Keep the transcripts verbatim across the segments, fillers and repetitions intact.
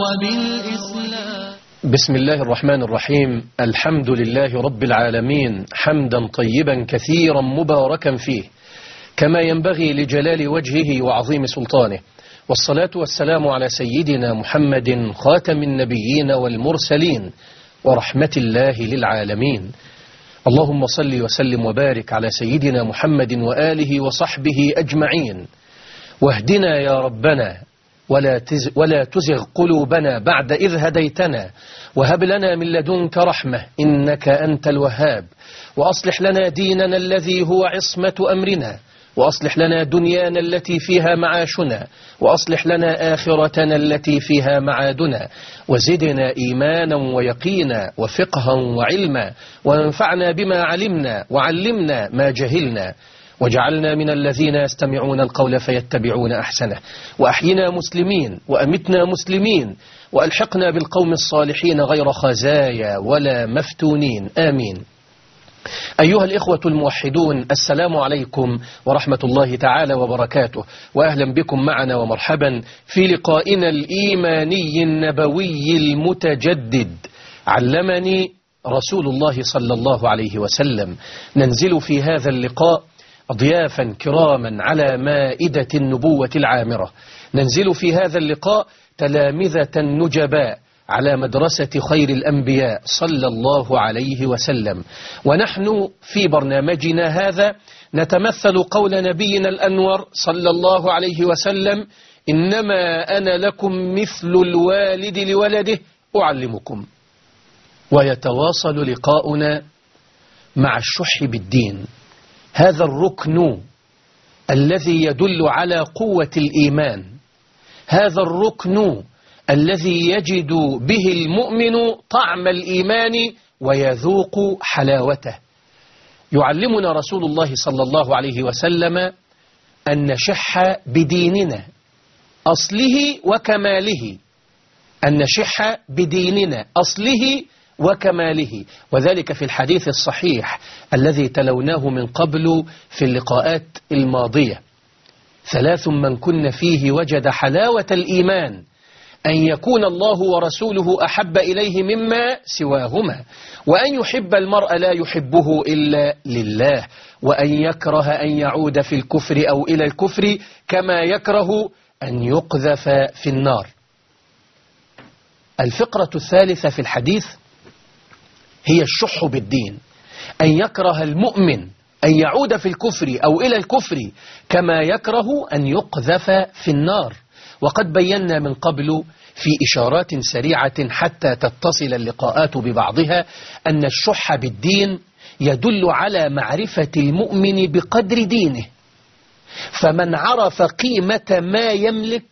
وبالإسلام. بسم الله الرحمن الرحيم. الحمد لله رب العالمين، حمدا طيبا كثيرا مباركا فيه كما ينبغي لجلال وجهه وعظيم سلطانه، والصلاة والسلام على سيدنا محمد خاتم النبيين والمرسلين ورحمة الله للعالمين. اللهم صل وسلم وبارك على سيدنا محمد وآله وصحبه أجمعين، واهدنا يا ربنا ولا تز ولا تزغ قلوبنا بعد إذ هديتنا، وهب لنا من لدنك رحمة إنك أنت الوهاب، وأصلح لنا ديننا الذي هو عصمة أمرنا، وأصلح لنا دنيانا التي فيها معاشنا، وأصلح لنا آخرتنا التي فيها معادنا، وزدنا إيمانا ويقينا وفقها وعلما، وانفعنا بما علمنا وعلمنا ما جهلنا، وجعلنا من الذين يستمعون القول فيتبعون أحسنه، وأحينا مسلمين وأمتنا مسلمين، وألحقنا بالقوم الصالحين غير خزايا ولا مفتونين، آمين. أيها الإخوة الموحدون، السلام عليكم ورحمة الله تعالى وبركاته، وأهلا بكم معنا ومرحبا في لقائنا الإيماني النبوي المتجدد. علمني رسول الله صلى الله عليه وسلم. ننزل في هذا اللقاء ضيافا كراما على مائدة النبوة العامرة، ننزل في هذا اللقاء تلامذة نجباء على مدرسة خير الأنبياء صلى الله عليه وسلم، ونحن في برنامجنا هذا نتمثل قول نبينا الأنور صلى الله عليه وسلم: إنما أنا لكم مثل الوالد لولده أعلمكم. ويتواصل لقاؤنا مع الشح بالدين، هذا الركن الذي يدل على قوة الإيمان، هذا الركن الذي يجد به المؤمن طعم الإيمان ويذوق حلاوته. يعلمنا رسول الله صلى الله عليه وسلم أن نشح بديننا أصله وكماله، أن نشح بديننا أصله وكماله، وذلك في الحديث الصحيح الذي تلوناه من قبل في اللقاءات الماضية: ثلاث من كن فيه وجد حلاوة الإيمان: أن يكون الله ورسوله أحب إليه مما سواهما، وأن يحب المرء لا يحبه إلا لله، وأن يكره أن يعود في الكفر أو إلى الكفر كما يكره أن يقذف في النار. الفقرة الثالثة في الحديث هي الشح بالدين، أن يكره المؤمن أن يعود في الكفر أو إلى الكفر كما يكره أن يقذف في النار. وقد بينا من قبل في إشارات سريعة حتى تتصل اللقاءات ببعضها أن الشح بالدين يدل على معرفة المؤمن بقدر دينه، فمن عرف قيمة ما يملك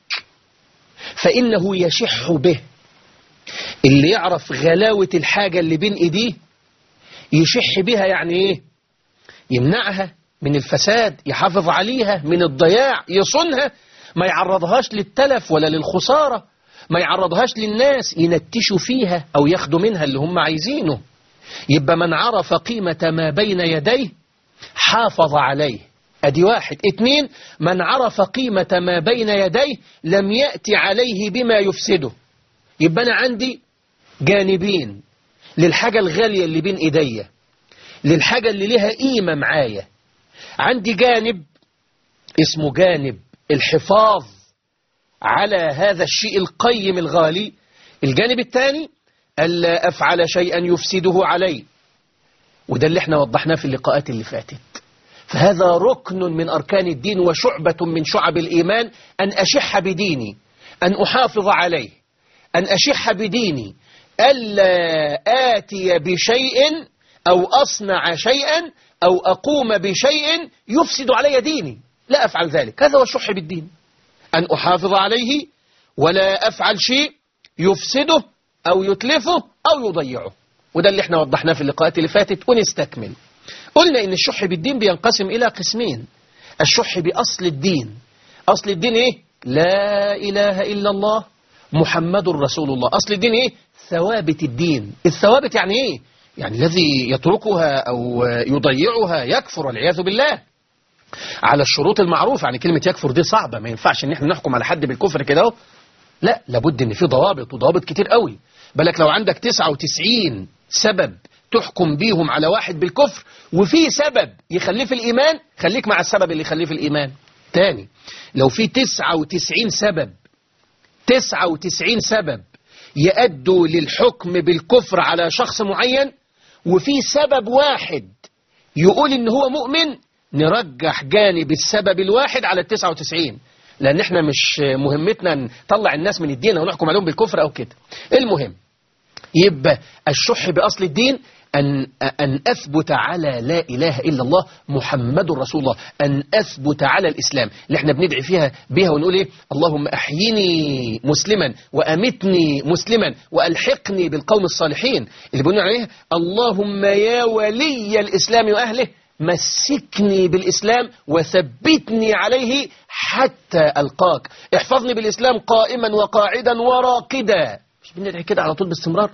فإنه يشح به. اللي يعرف غلاوة الحاجة اللي بين إيديه يشح بها، يعني إيه؟ يمنعها من الفساد، يحافظ عليها من الضياع، يصونها، ما يعرضهاش للتلف ولا للخسارة، ما يعرضهاش للناس ينتشوا فيها أو ياخدوا منها اللي هم عايزينه. يبقى من عرف قيمة ما بين يديه حافظ عليه، أدي واحد. اتنين، من عرف قيمة ما بين يديه لم يأتي عليه بما يفسده. يبقى أنا عندي جانبين للحاجة الغالية اللي بين إيديا، للحاجة اللي لها قيمة معايا. عندي جانب اسمه جانب الحفاظ على هذا الشيء القيم الغالي. الجانب الثاني ألا أفعل شيئا يفسده علي، وده اللي احنا وضحناه في اللقاءات اللي فاتت. فهذا ركن من أركان الدين وشعبة من شعب الإيمان، أن أشح بديني، أن أحافظ عليه، أن أشح بديني، ألا آتي بشيء أو أصنع شيئا أو أقوم بشيء يفسد علي ديني، لا أفعل ذلك. هذا هو الشح بالدين، أن أحافظ عليه ولا أفعل شيء يفسده أو يتلفه أو يضيعه. وده اللي احنا وضحناه في اللقاءات اللي فاتت. ونستكمل. قلنا إن الشح بالدين بينقسم إلى قسمين: الشح بأصل الدين. أصل الدين إيه؟ لا إله إلا الله محمد رسول الله. أصل الدين إيه؟ ثوابت الدين. الثوابت يعني إيه؟ يعني الذي يتركها أو يضيعها يكفر والعياذ بالله على الشروط المعروفة. يعني كلمة يكفر دي صعبة، ما ينفعش ان احنا نحكم على حد بالكفر كده. لا، لابد ان في ضوابط، وضوابط كتير قوي. بالك لو عندك تسعة وتسعين سبب تحكم بيهم على واحد بالكفر، وفي سبب يخليه في الإيمان، خليك مع السبب اللي يخليه في الإيمان. تاني، لو في تسعة وتسعين سبب تسعة وتسعين سبب يؤدوا للحكم بالكفر على شخص معين، وفي سبب واحد يقول ان هو مؤمن، نرجح جانب السبب الواحد على التسعة وتسعين، لان احنا مش مهمتنا نطلع الناس من الدين او نحكم عليهم بالكفر او كده. المهم، يبقى الشح بأصل الدين أن, أن أثبت على لا إله إلا الله محمد رسول الله، أن أثبت على الإسلام اللي احنا بندعي فيها بها ونقول إيه؟ اللهم أحيني مسلما وأمتني مسلما وألحقني بالقوم الصالحين، اللي بنقول عليه اللهم يا ولي الإسلام وأهله مسكني بالإسلام وثبتني عليه حتى ألقاك، احفظني بالإسلام قائما وقاعدا وراقدا. مش بندعي كده على طول باستمرار؟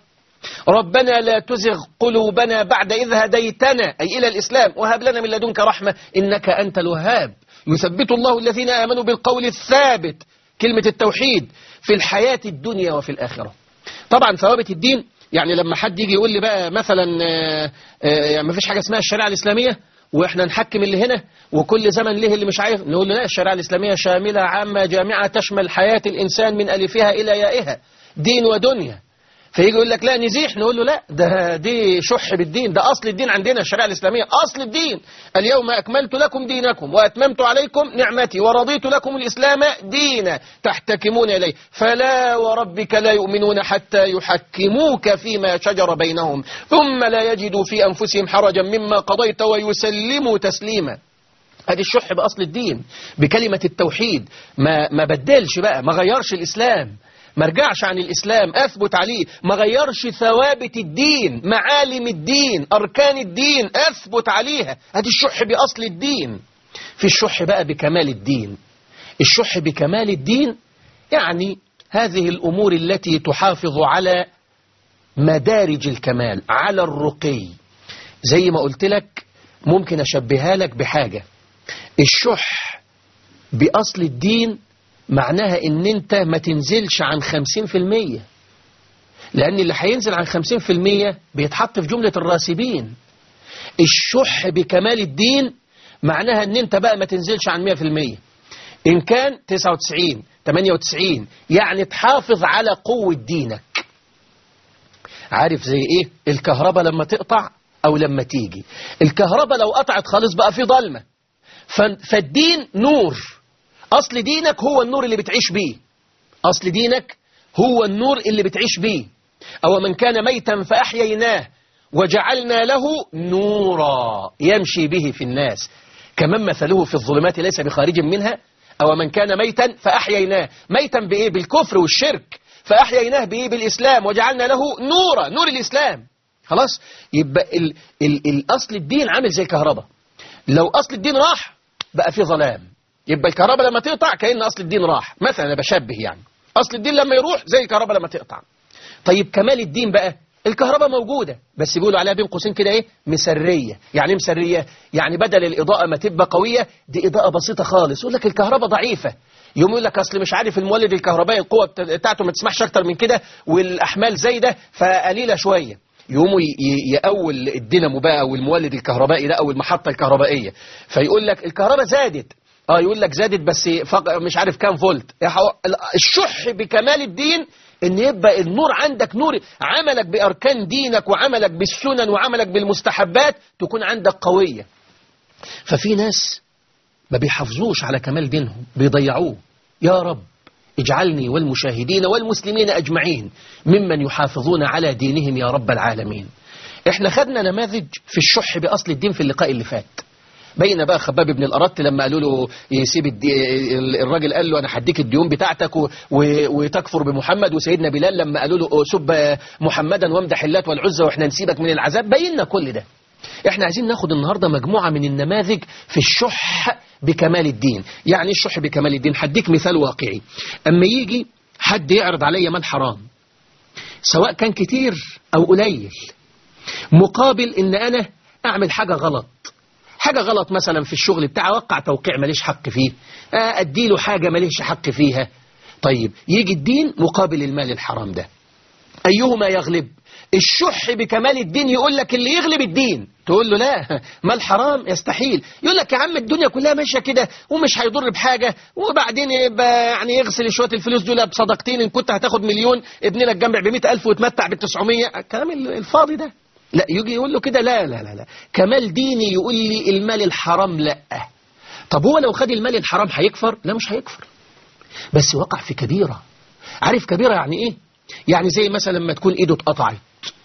ربنا لا تزغ قلوبنا بعد إذ هديتنا، أي إلى الإسلام، وهب لنا من لدنك رحمة إنك أنت الوهاب. يثبت الله الذين آمنوا بالقول الثابت، كلمة التوحيد، في الحياة الدنيا وفي الآخرة. طبعا ثوابت الدين، يعني لما حد يجي يقول لي بقى مثلا يعني ما فيش حاجة اسمها الشريعة الإسلامية وإحنا نحكم اللي هنا وكل زمن له اللي مش عارف، نقول له لا، الشريعة الإسلامية شاملة عامة جامعة تشمل حياة الإنسان من ألفها إلى يائها، دين ودنيا. فيجي يقول لك لا نزيح، نقول له لا، ده دي شح بالدين، ده أصل الدين عندنا الشريعة الإسلامية، أصل الدين اليوم أكملت لكم دينكم وأتممت عليكم نعمتي ورضيت لكم الإسلام دينا تحتكمون إليه، فلا وربك لا يؤمنون حتى يحكموك فيما شجر بينهم ثم لا يجدوا في أنفسهم حرجا مما قضيت ويسلموا تسليما. هذه الشح بأصل الدين، بكلمة التوحيد، ما ما بدلش بقى، ما غيرش الإسلام، ما رجعش عن الإسلام، أثبت عليه، ما غيرش ثوابت الدين، معالم الدين، أركان الدين، أثبت عليها. هذه الشح بأصل الدين. في الشح بقى بكمال الدين. الشح بكمال الدين يعني هذه الأمور التي تحافظ على مدارج الكمال، على الرقي. زي ما قلت لك، ممكن أشبهها لك بحاجة. الشح بأصل الدين معناها ان انت ما تنزلش عن خمسين في المية، لان اللي هينزل عن خمسين في المية بيتحط في جملة الراسبين. الشح بكمال الدين معناها ان انت بقى ما تنزلش عن مية في المية، ان كان تسعة وتسعين ثمانية وتسعين، يعني تحافظ على قوة دينك. عارف زي ايه؟ الكهرباء لما تقطع او لما تيجي، الكهرباء لو قطعت خالص بقى في ضلمة، فالدين نور. أصل دينك هو النور اللي بتعيش بيه، أصل دينك هو النور اللي بتعيش بيه. أو من كان ميتا فأحييناه وجعلنا له نورا يمشي به في الناس كمن مثله في الظلمات ليس بخارج منها. أو من كان ميتا فأحييناه، ميتا بإيه؟ بالكفر والشرك، فأحييناه بإيه؟ بالإسلام، وجعلنا له نورا، نور الإسلام. خلاص، يبقى ال ال الأصل الدين عامل زي الكهرباء، لو أصل الدين راح بقى في ظلام. يبقى الكهرباء لما تقطع كأن أصل الدين راح، مثلا أنا بشبه يعني أصل الدين لما يروح زي الكهرباء لما تقطع. طيب كمال الدين بقى، الكهرباء موجودة بس بيقولوا عليها بين قوسين كده إيه؟ مسرية. يعني إيه مسرية؟ يعني بدل الإضاءة ما تبقى قوية، دي إضاءة بسيطة خالص. يقول لك الكهرباء ضعيفة، يوم يقول لك أصل مش عارف المولد الكهربائي القوة بتاعته ما تسمحش أكتر من كده والأحمال زايدة فقليلة شوية، يقوموا يقول الدينامو بقى أو المولد الكهربائي ده أو المحطة الكهربائية، فيقول لك الكهرباء زادت، اه يقول لك زادت بس مش عارف كام فولت. الشح بكمال الدين ان يبقى النور عندك نور، عملك بأركان دينك وعملك بالسنن وعملك بالمستحبات تكون عندك قوية. ففي ناس ما بيحافظوش على كمال دينهم، بيضيعوه. يا رب اجعلني والمشاهدين والمسلمين أجمعين ممن يحافظون على دينهم يا رب العالمين. احنا خدنا نماذج في الشح بأصل الدين في اللقاء اللي فات. بين بقى خباب بن الأرت لما قالوا له يسيب الراجل، قال له أنا هديك الديون بتاعتك و... و... وتكفر بمحمد. وسيدنا بلال لما قالوا له سب محمدا وامدح اللات والعزى واحنا نسيبك من العذاب. بينا كل ده. احنا عايزين ناخد النهاردة مجموعة من النماذج في الشح بكمال الدين. يعني الشح بكمال الدين، هديك مثال واقعي. اما يجي حد يعرض عليا مال حرام سواء كان كتير أو قليل، مقابل ان انا اعمل حاجة غلط، حاجة غلط مثلا في الشغل بتاعي، اوقع توقيع ماليش حق فيه، اديله حاجة ماليش حق فيها، طيب يجي الدين مقابل المال الحرام ده، أيهما يغلب؟ الشح بكمال الدين يقول لك اللي يغلب الدين، تقول له لا مال حرام يستحيل، يقول لك يا عم الدنيا كلها ماشيه كده ومش هيضر بحاجه، وبعدين يبقى يعني يغسل شويه الفلوس دول بصدقتين، ان كنت هتاخد مليون ابن لك جنب ب مئة ألف وتمتع بال تسعمية، الكلام الفاضي ده. لا يجي يقول له كده لا لا لا لا كمال ديني يقول لي المال الحرام لا. طب هو لو خد المال الحرام هيكفر؟ لا مش هيكفر، بس وقع في كبيره. عارف كبيره يعني ايه؟ يعني زي مثلا لما تكون ايده اتقطعت.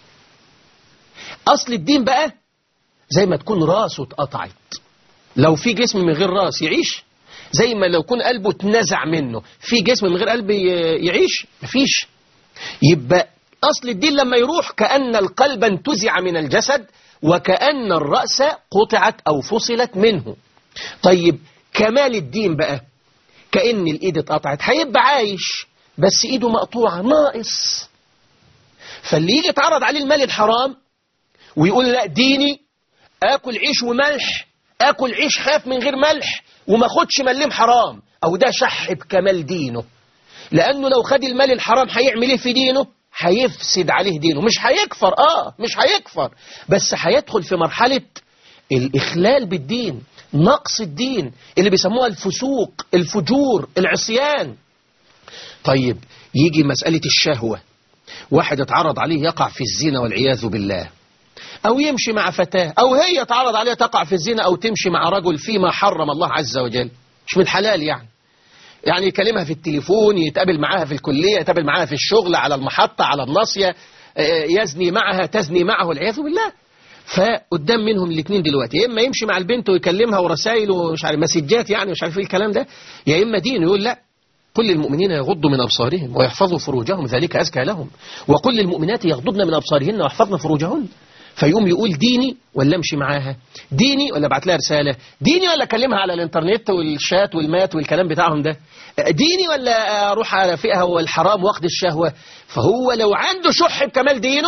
اصل الدين بقى زي ما تكون راسه اتقطعت، لو في جسم من غير راس يعيش؟ زي ما لو يكون قلبه اتنزع منه، في جسم من غير قلب يعيش؟ مفيش. يبقى اصل الدين لما يروح كأن القلب انتزع من الجسد، وكأن الرأس قطعت او فصلت منه. طيب كمال الدين بقى كأن الايد اتقطعت، هيبقى عايش بس ايده مقطوعة، ناقص. فاللي يجي يتعرض عليه المال الحرام ويقول لا ديني اكل عيش وملح، اكل عيش خاف من غير ملح وما خدش مليم حرام، او ده شح بكمال دينه. لانه لو خد المال الحرام هيعمل ايه في دينه؟ هيفسد عليه دينه. مش هيكفر، اه مش هيكفر، بس هيدخل في مرحلة الاخلال بالدين، نقص الدين، اللي بيسموها الفسوق، الفجور، العصيان. طيب يجي مسألة الشهوة، واحد اتعرض عليه يقع في الزنا والعياذ بالله، أو يمشي مع فتاة، أو هي تعرض عليها تقع في الزنا، أو تمشي مع رجل فيما حرم الله عز وجل، مش من الحلال يعني. يعني يكلمها في التليفون، يتقابل معاها في الكلية، يتقابل معاها في الشغل، على المحطة، على الناصية، يزني معها، تزني معه والعياذ بالله. فقدام منهم الاثنين دلوقتي، يا إما يمشي مع البنت ويكلمها ورسائل ومش عارف مسجات يعني مش عارف ايه الكلام ده، يا إما دين يقول لا قل للمؤمنين يغضوا من أبصارهم ويحفظوا فروجهم ذلك أزكى لهم، وقل للمؤمنات يغضضن من أبصارهن ويحفظن فروجهن. فيقوم يقول ديني ولا امشي معاها، ديني ولا ابعت لها رسالة، ديني ولا اكلمها على الانترنت والشات والمات والكلام بتاعهم ده، ديني ولا اروح على فئها والحرام واخد الشهوة. فهو لو عنده شح بكمال دينه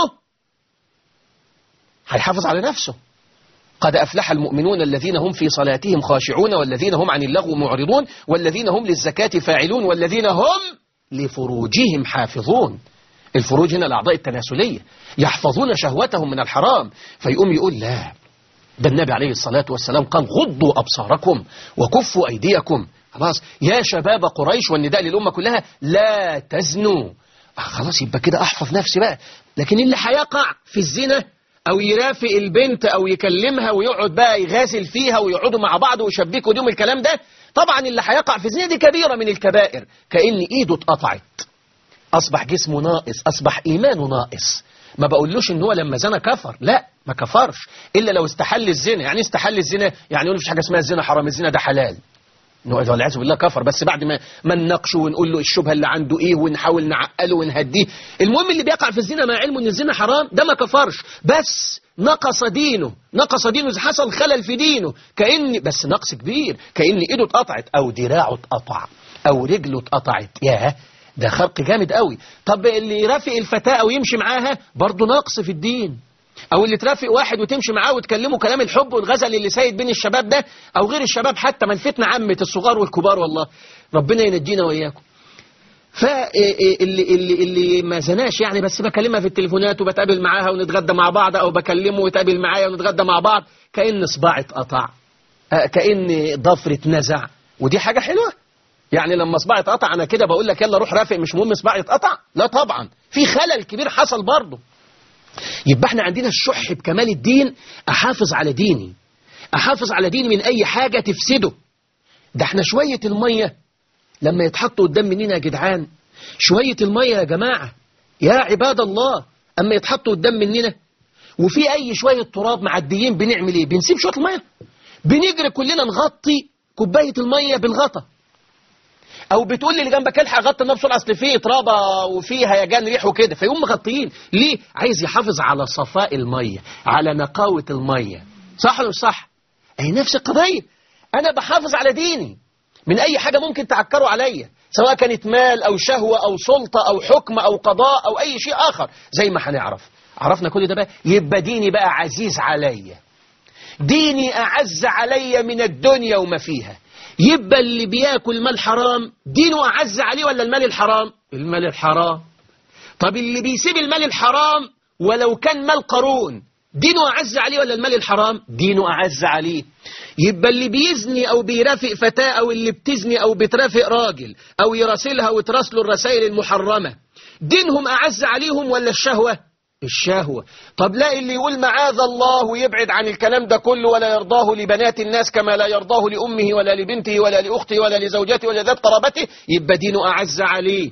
هيحافظ على نفسه. قد أفلح المؤمنون الذين هم في صلاتهم خاشعون والذين هم عن اللغو معرضون والذين هم للزكاة فاعلون والذين هم لفروجهم حافظون. الفروج هنا الأعضاء التناسلية، يحفظون شهوتهم من الحرام. فيقوم يقول لا، ده النبي عليه الصلاة والسلام قال غضوا أبصاركم وكفوا أيديكم. خلاص يا شباب قريش، والنداء للأمة كلها لا تزنوا. آه خلاص يبقى كده أحفظ نفسي بقى. لكن اللي هيقع في الزنا أو يرافق البنت أو يكلمها ويقعد بقى يغازل فيها ويقعدوا مع بعض ويشبكوا ديهم الكلام ده، طبعا اللي هيقع في الزنا دي كبيرة من الكبائر، كأن إيده اتقطعت، أصبح جسمه ناقص، أصبح إيمانه ناقص. ما بقولوش إن هو لما زنا كفر، لا ما كفرش إلا لو استحل الزنا. يعني استحل الزنا يعني يقول مفيش حاجة اسمها الزنا حرام، الزنا ده حلال، والعياذ بالله كفر. بس بعد ما ما نناقشه ونقول له الشبهه اللي عنده ايه ونحاول نعقله ونهديه. المهم اللي بيقع في الزنا مع علمه ان الزنا حرام ده ما كفرش، بس نقص دينه، نقص دينه إذا حصل خلل في دينه، كأن بس نقص كبير، كأن ايده اتقطعت او دراعه اتقطع او رجله اتقطعت. ياه ده خرق جامد قوي. طب اللي يرافق الفتاة او يمشي معاها برضه نقص في الدين، او اللي ترافق واحد وتمشي معاه وتكلمه كلام الحب والغزل اللي سايد بين الشباب ده او غير الشباب حتى، ما الفتنة عامة الصغار والكبار، والله ربنا ينجينا وإياكم. فاللي اللي اللي ما زناش يعني بس بكلمها في التليفونات وبتقابل معاها ونتغدى مع بعض، او بكلمه ويتقابل معايا ونتغدى مع بعض، كأن صباعي اتقطع، كأن ضفري اتنزع، ودي حاجة حلوة. يعني لما صباعي اتقطع انا كده بقول لك يلا روح رافق، مش مهم صباعي اتقطع، لا طبعا في خلل كبير حصل برضه. يبقى احنا عندنا الشح بكمال الدين، احافظ على ديني، احافظ على ديني من اي حاجة تفسده. ده احنا شوية المية لما يتحطوا قدام مننا يا جدعان، شوية المية يا جماعة يا عباد الله اما يتحطوا قدام مننا وفي اي شوية تراب معديين، بنعمل ايه؟ بنسيب شوية المية، بنجري كلنا نغطي كوباية المية بالغطا، او بتقول لي اللي جنبك الحق غطي النار بسرعه اصل فيه ترابه وفيه هيجان ريح وكده، فيقوم مغطيين. ليه؟ عايز يحافظ على صفاء الميه، على نقاوه الميه. صح ولا مش صح؟ اهي نفس القضيه، انا بحافظ على ديني من اي حاجه ممكن تعكروا عليا، سواء كانت مال او شهوه او سلطه او حكم او قضاء او اي شيء اخر. زي ما هنعرف عرفنا كل ده بقى، يبقى ديني بقى عزيز عليا، ديني اعز عليا من الدنيا وما فيها، يبقى اللي بياكل مال حرام دينه أعز عليه ولا المال الحرام؟ المال الحرام. طب اللي بيسيب المال الحرام ولو كان مال قارون دينه أعز عليه ولا المال الحرام؟ دينه أعز عليه. يبقى اللي بيزني أو بيرافق فتاة أو اللي بتزني أو بترافق راجل أو يراسلها وتراسله الرسائل المحرمة دينهم أعز عليهم ولا الشهوة؟ الشهوة. طب لا اللي يقول معاذ الله ويبعد عن الكلام ده كله ولا يرضاه لبنات الناس كما لا يرضاه لأمه ولا لبنته ولا لأخته ولا لزوجته ولا ذات قرابته يبقى دينه أعز عليه.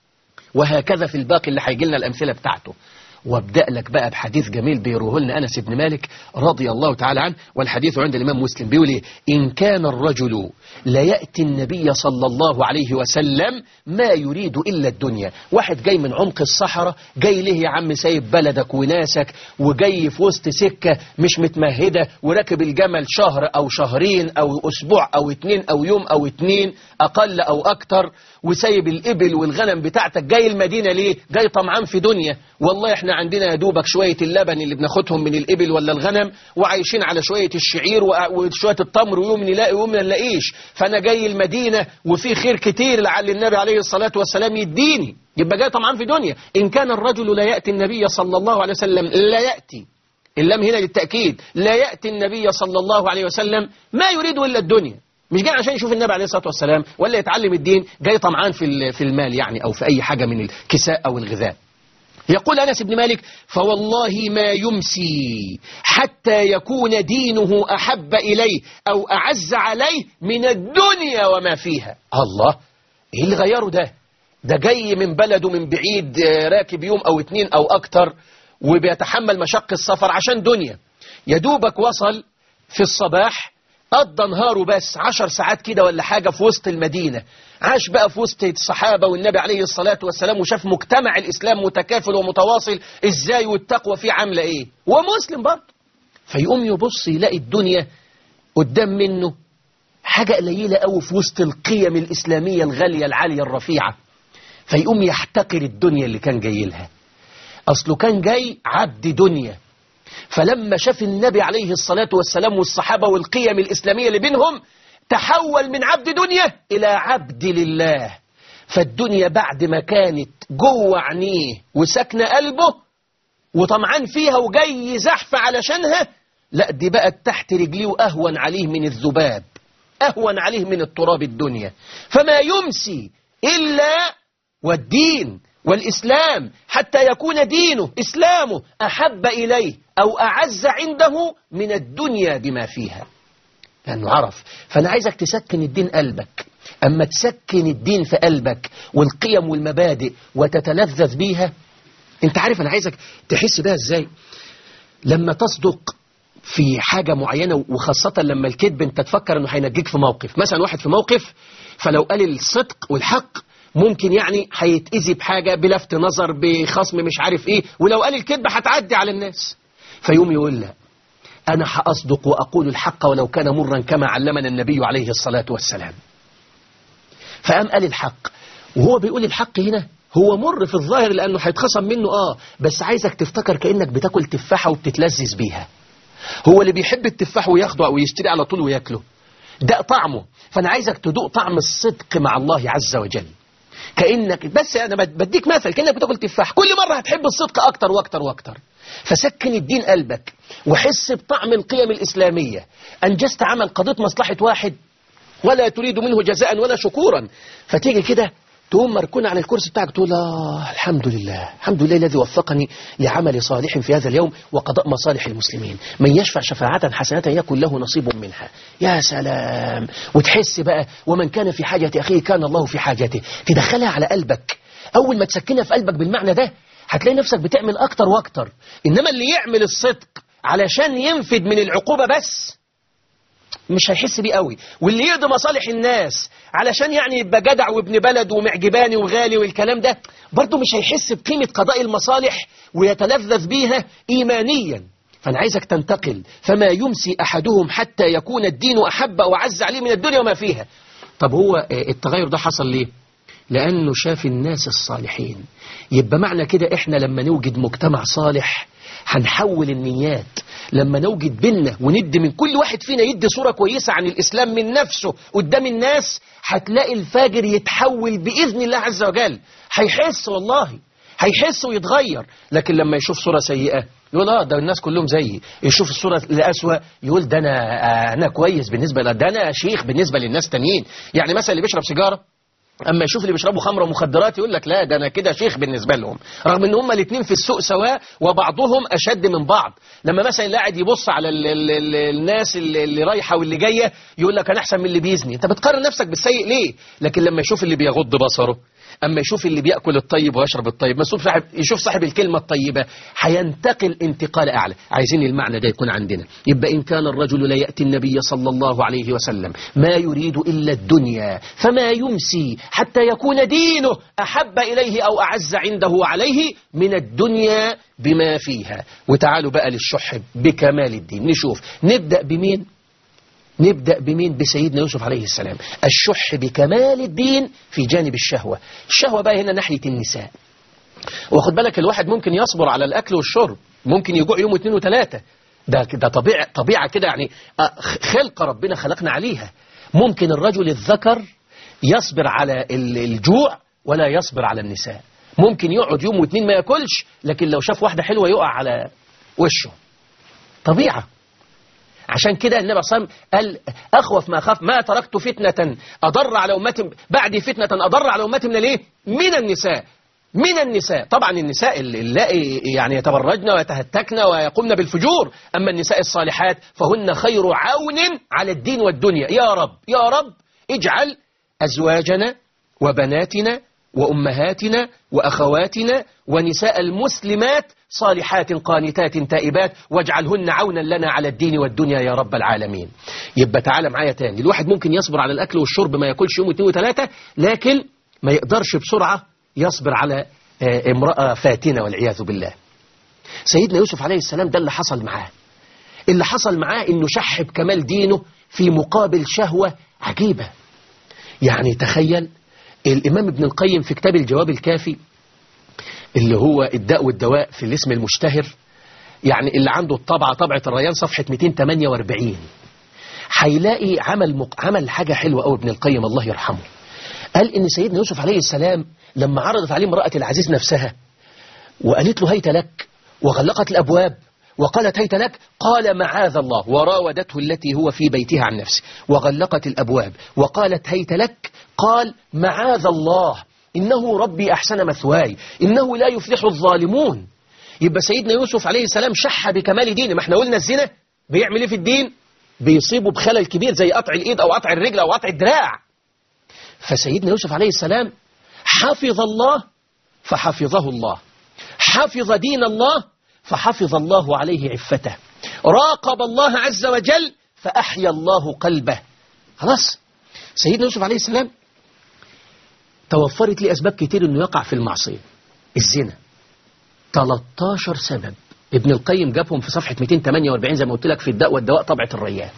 وهكذا في الباقي اللي هيجي لنا الأمثلة بتاعته. وابدأ لك بقى بحديث جميل بيروه لنا أنس بن مالك رضي الله تعالى عنه، والحديث عند الإمام مسلم بيقول إيه؟ إن كان الرجل لا يأتي النبي صلى الله عليه وسلم ما يريد إلا الدنيا. واحد جاي من عمق الصحراء، جاي ليه يا عم سايب بلدك وناسك وجاي في وسط سكة مش متمهدة وراكب الجمل شهر أو شهرين أو أسبوع أو اتنين أو يوم أو اتنين أقل أو أكتر، وسايب الإبل والغنم بتاعتك جاي المدينة ليه؟ جاي طمعان في دنيا. والله احنا عندنا يا دوبك شوية اللبن اللي بناخدهم من الإبل ولا الغنم وعايشين على شوية الشعير وشوية التمر ويوم نلاقي ويوم ما نلاقيش، فأنا جاي المدينة وفي خير كتير لعل النبي عليه الصلاة والسلام يديني. يبقى جاي طمعان في دنيا. إن كان الرجل لا يأتي النبي صلى الله عليه وسلم، لا يأتي اللام هنا للتأكيد، لا يأتي النبي صلى الله عليه وسلم ما يريد إلا الدنيا. مش جاي عشان يشوف النبي عليه الصلاة والسلام ولا يتعلم الدين، جاي طمعان في في المال يعني أو في أي حاجة من الكساء أو الغذاء. يقول أنس بن مالك فوالله ما يمسي حتى يكون دينه أحب إليه أو أعز عليه من الدنيا وما فيها. الله، إيه اللي غيره ده؟ ده جاي من بلده من بعيد راكب يوم أو اتنين أو أكتر وبيتحمل مشق السفر عشان دنيا. يدوبك وصل في الصباح قضى نهاره بس عشر ساعات كده ولا حاجة في وسط المدينة، عاش بقى في وسط الصحابة والنبي عليه الصلاة والسلام وشاف مجتمع الإسلام متكافل ومتواصل إزاي والتقوى فيه عاملة إيه، ومسلم برضه. فيقوم يبص يلاقي الدنيا قدام منه حاجة قليلة أوي في وسط القيم الإسلامية الغالية العالية الرفيعة، فيقوم يحتقر الدنيا اللي كان جاي لها. أصله كان جاي عبد دنيا، فلما شاف النبي عليه الصلاة والسلام والصحابة والقيم الإسلامية اللي بينهم تحول من عبد دنيا إلى عبد لله. فالدنيا بعد ما كانت جوه عينيه وسكن قلبه وطمعان فيها وجاي زحف علشانها، لا دي بقت تحت رجليه أهون عليه من الذباب، أهون عليه من التراب الدنيا. فما يمسي إلا والدين والإسلام حتى يكون دينه إسلامه أحب إليه أو أعز عنده من الدنيا بما فيها، لأنه عرف. فأنا عايزك تسكن الدين قلبك. أما تسكن الدين في قلبك والقيم والمبادئ وتتلذذ بيها، أنت عارف أنا عايزك تحس بها إزاي؟ لما تصدق في حاجة معينة، وخاصة لما الكذب أنت تفكر أنه هينجيك في موقف، مثلا واحد في موقف فلو قال الصدق والحق ممكن يعني هيتأذي بحاجة بلفت نظر بخصم مش عارف ايه، ولو قال الكذب هتعدي على الناس. فيوم يقول لا، أنا هأصدق وأقول الحق ولو كان مرا كما علمنا النبي عليه الصلاة والسلام. فقام قال الحق، وهو بيقول الحق هنا هو مر في الظاهر لأنه هيتخصم منه آه بس عايزك تفتكر كأنك بتاكل تفاحة وبتتلذذ بيها. هو اللي بيحب التفاح وياخده أو يشتري على طول وياكله ده طعمه. فأنا عايزك تدوق طعم الصدق مع الله عز وجل، كأنك بس أنا بديك مثل، كأنك بتاكل تفاح كل مرة هتحب الصدق أكتر وأكتر وأكتر. فسكن الدين قلبك وحس بطعم القيم الإسلامية. أنجزت عمل قضيت مصلحة واحد ولا تريد منه جزاء ولا شكورا، فتيجي كده تقوم مركون على الكرسي بتاعك تقول آه الحمد لله، الحمد لله الذي وفقني لعمل صالح في هذا اليوم وقضاء مصالح المسلمين، من يشفع شفاعة حسنة يكن له نصيب منها. يا سلام. وتحس بقى ومن كان في حاجة أخيه كان الله في حاجته. تدخلها على قلبك. أول ما تسكنها في قلبك بالمعنى ده هتلاقي نفسك بتعمل أكتر وأكتر. إنما اللي يعمل الصدق علشان ينفد من العقوبة بس مش هيحس بيه قوي، واللي يقضي مصالح الناس علشان يعني يبقى جدع وابن بلد ومعجباني وغالي والكلام ده برضه مش هيحس بقيمة قضاء المصالح ويتلذذ بيها إيمانيا. فأنا عايزك تنتقل. فما يمسي أحدهم حتى يكون الدين أحب وأعز عليه من الدنيا وما فيها. طب هو التغير ده حصل ليه؟ لأنه شاف الناس الصالحين. يبقى معنى كده إحنا لما نوجد مجتمع صالح هنحول النيات. لما نوجد بينا وندي من كل واحد فينا يدي صورة كويسة عن الإسلام من نفسه قدام الناس، هتلاقي الفاجر يتحول بإذن الله عز وجل. هيحس والله، هيحس ويتغير. لكن لما يشوف صورة سيئة يقول اه ده الناس كلهم زيي، يشوف الصورة الأسوأ يقول ده أنا آه أنا كويس بالنسبة ل ده أنا شيخ بالنسبة للناس تانيين. يعني مثلا اللي بيشرب سيجارة أما يشوف اللي بيشربوا خمر ومخدرات يقول لك لا ده أنا كده شيخ بالنسبة لهم، رغم إن هما الاثنين في السوق سواء وبعضهم أشد من بعض. لما مثلا قاعد يبص على ال ال ال الناس اللي, اللي رايحة واللي جاية يقول لك أنا أحسن من اللي بيزني. أنت بتقارن نفسك بالسيء ليه؟ لكن لما يشوف اللي بيغض بصره، أما يشوف اللي بيأكل الطيب ويشرب الطيب، ما يشوف صاحب, يشوف صاحب الكلمة الطيبة، هينتقل انتقال أعلى. عايزين المعنى ده يكون عندنا. يبقى إن كان الرجل لا يأتي النبي صلى الله عليه وسلم ما يريد إلا الدنيا، فما يمسي حتى يكون دينه أحب إليه أو أعز عنده عليه من الدنيا بما فيها. وتعالوا بقى للشح بكمال الدين. نشوف نبدأ بمين؟ نبدأ بمين؟ بسيدنا يوسف عليه السلام. الشح بكمال الدين في جانب الشهوة. الشهوة بقى هنا ناحية النساء. واخد بالك الواحد ممكن يصبر على الأكل والشرب، ممكن يجوع يوم واثنين وثلاثة، ده ده طبيعة طبيعة كده يعني، خلق ربنا خلقنا عليها. ممكن الرجل الذكر يصبر على الجوع ولا يصبر على النساء. ممكن يقعد يوم واثنين ما ياكلش، لكن لو شاف واحدة حلوة يقع على وشه. طبيعة. عشان كده النبي صلى الله عليه وسلم قال أخوف ما أخاف ما تركت فتنة أضر على أمتي بعدي فتنة أضر على أمتي من ليه؟ من النساء. من النساء. طبعا النساء اللائي يعني يتبرجن ويتهتكن ويقومن بالفجور، أما النساء الصالحات فهن خير عون على الدين والدنيا. يا رب يا رب اجعل أزواجنا وبناتنا وأمهاتنا وأخواتنا ونساء المسلمات صالحات قانتات تائبات واجعلهن عونا لنا على الدين والدنيا يا رب العالمين. يبقى تعالى معايا تاني. الواحد ممكن يصبر على الأكل والشرب ما ياكلش يوم واثنين وثلاثة، لكن ما يقدرش بسرعة يصبر على امرأة فاتنة والعياذ بالله. سيدنا يوسف عليه السلام ده اللي حصل معاه. اللي حصل معاه انه شح بكمال دينه في مقابل شهوة عجيبة. يعني تخيل الإمام ابن القيم في كتاب الجواب الكافي اللي هو الداء والدواء في الاسم المشتهر، يعني اللي عنده الطبعة طبعة الريان صفحة مئتين وثمانية وأربعين، هيلاقي عمل مق... عمل حاجة حلوة أوي ابن القيم الله يرحمه. قال إن سيدنا يوسف عليه السلام لما عرضت عليه امرأة العزيز نفسها وقالت له هيت لك وغلقت الأبواب وقالت هيت لك، قال معاذ الله، وراودته التي هو في بيتها عن نفسه وغلقت الأبواب وقالت هيت لك، قال معاذ الله إنه ربي أحسن مثواي إنه لا يفلح الظالمون. يبقى سيدنا يوسف عليه السلام شح بكمال دينه. ما احنا قلنا الزنا بيعمل ايه في الدين؟ بيصيبه بخلل كبير زي قطع الإيد أو قطع الرجل أو قطع الدراع. فسيدنا يوسف عليه السلام حفظ الله فحفظه الله، حفظ دين الله فحفظ الله عليه عفته، راقب الله عز وجل فأحيا الله قلبه. خلاص سيدنا يوسف عليه السلام توفرت لي أسباب كتير أنه يقع في المعصية. الزنا ثلاثة عشر سبب ابن القيم جابهم في صفحة مئتين وثمانية وأربعين زي ما قلت لك في الداء والدواء طبعة الريان.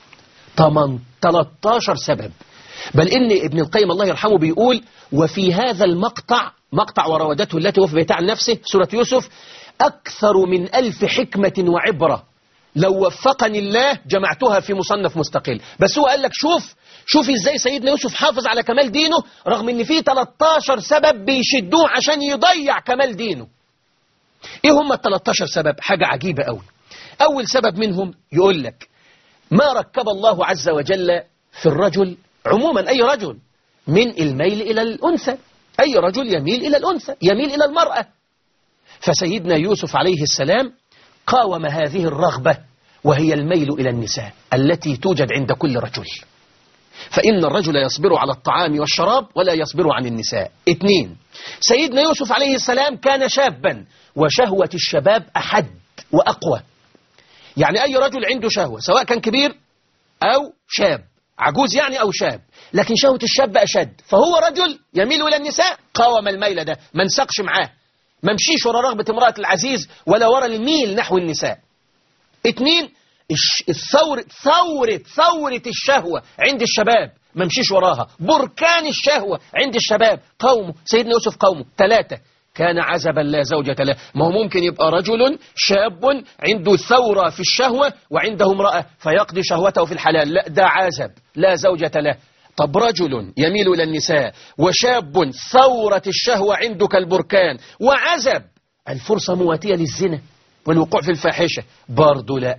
ثلاثة عشر سبب. بل إن ابن القيم الله يرحمه بيقول وفي هذا المقطع، مقطع وراودته التي هو في بيتها عن نفسه سورة يوسف، أكثر من ألف حكمة وعبرة لو وفقني الله جمعتها في مصنف مستقل. بس هو قال لك شوف شوف ازاي سيدنا يوسف حافظ على كمال دينه رغم ان فيه ثلاثة عشر سبب بيشدوه عشان يضيع كمال دينه. ايه هم ال ثلاثة عشر سبب؟ حاجة عجيبة قوي. اول سبب منهم يقول لك ما ركب الله عز وجل في الرجل عموما، اي رجل، من الميل الى الانثى. اي رجل يميل الى الانثى، يميل الى المرأة. فسيدنا يوسف عليه السلام قاوم هذه الرغبة وهي الميل إلى النساء التي توجد عند كل رجل. فإن الرجل يصبر على الطعام والشراب ولا يصبر عن النساء. اثنين، سيدنا يوسف عليه السلام كان شابا وشهوة الشباب أحد وأقوى. يعني أي رجل عنده شهوة سواء كان كبير أو شاب، عجوز يعني أو شاب، لكن شهوة الشاب أشد. فهو رجل يميل إلى النساء قاوم الميل ده، ما نسقش معاه، ما مشيش ورا رغبة امرأة العزيز ولا ورا الميل نحو النساء. اثنين، الثورة ثورة ثورة الشهوة عند الشباب ما مشيش وراها، بركان الشهوة عند الشباب قومه، سيدنا يوسف قومه. ثلاثة، كان عزبا لا زوجة له. ما هو ممكن يبقى رجل شاب عنده ثورة في الشهوة وعنده امرأة فيقضي شهوته في الحلال، لا ده عزب لا زوجة له. طب رجل يميل إلى النساء وشاب ثورة الشهوة عنده كالبركان وعزب، الفرصة مواتية للزنا والوقوع في الفاحشة، برضو لا،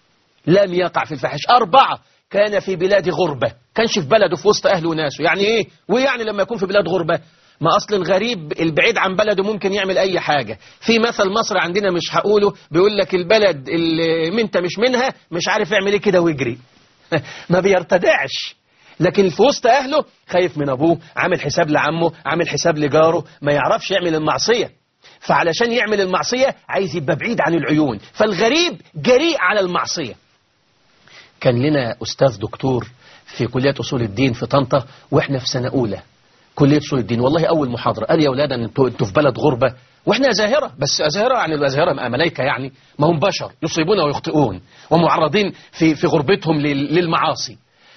لم يقع في الفاحشة. أربعة كان في بلاد غربة، كانش في بلده في وسط أهله وناسه. يعني إيه؟ ويعني لما يكون في بلاد غربة، ما أصل الغريب البعيد عن بلده ممكن يعمل أي حاجة. في مثل مصر عندنا مش هقوله، بيقول لك البلد اللي انت مش منها مش عارف يعمل ايه كده ويجري ما بيرتدعش. لكن في وسط أهله خايف من أبوه، عامل حساب لعمه، عامل حساب لجاره، ما يعرفش يعمل المعصية. فعلشان يعمل المعصية عايز يبقى بعيد عن العيون، فالغريب جريء على المعصية. كان لنا أستاذ دكتور في كلية أصول الدين في طنطا وإحنا في سنة أولى كلية أصول الدين، والله أول محاضرة قال يا أولاد أنتوا انتوا في بلد غربة، وإحنا أزاهرة، بس أزاهرة يعني الأزاهرة ملايكة، يعني ما هم بشر يصيبون ويخطئون ومعرضين في في غربتهم للمعاصي.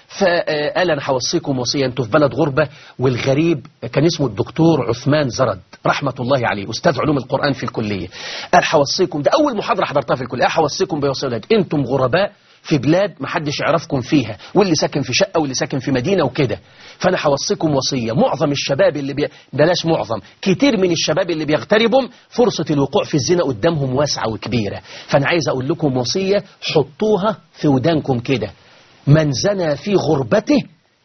فقال أنا هوصيكم وصية، أنتوا في بلد غربة، والغريب كان اسمه الدكتور عثمان زرد رحمة الله عليه، أستاذ علوم القرآن في الكلية. قال هوصيكم، ده أول محاضرة حضرتها في الكلية، هوصيكم بوصية، أنتم غرباء في بلاد محدش يعرفكم فيها، واللي ساكن في شقة واللي ساكن في مدينة وكده. فأنا هوصيكم وصية، معظم الشباب اللي بي... بلاش معظم، كتير من الشباب اللي بيغتربهم فرصة الوقوع في الزنا قدامهم واسعة وكبيرة. فأنا عايز أقول لكم وصية حطوها في ودانكم كده: من زنى في غربته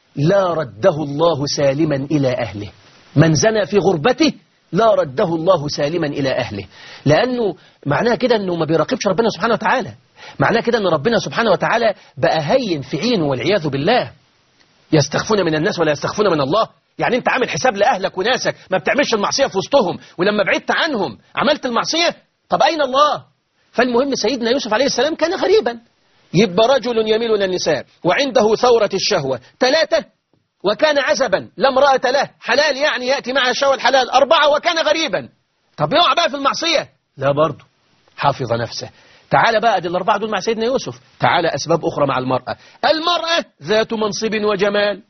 لا رده الله سالما إلى أهله. من زنى في غربته لا رده الله سالما إلى أهله. لأنه معناه كده أنه ما بيراقبش ربنا سبحانه وتعالى، معناه كده أن ربنا سبحانه وتعالى بقى هين في عينه والعياذ بالله. يستخفون من الناس ولا يستخفون من الله. يعني أنت عامل حساب لأهلك وناسك، ما بتعملش المعصية في وسطهم، ولما بعدت عنهم عملت المعصية. طب أين الله؟ فالمهم سيدنا يوسف عليه السلام كان غريبا. يبقى رجل يميل إلى النساء وعنده ثورة الشهوة. ثلاثة وكان عزبا لا امرأة له، حلال يعني يأتي مع الشهوة الحلال. أربعة وكان غريبا. طب يقع بقى في المعصية؟ لا برضه، حافظ نفسه. تعال بقى دي الأربعة دول مع سيدنا يوسف. تعال أسباب أخرى مع المرأة. المرأة ذات منصب وجمال،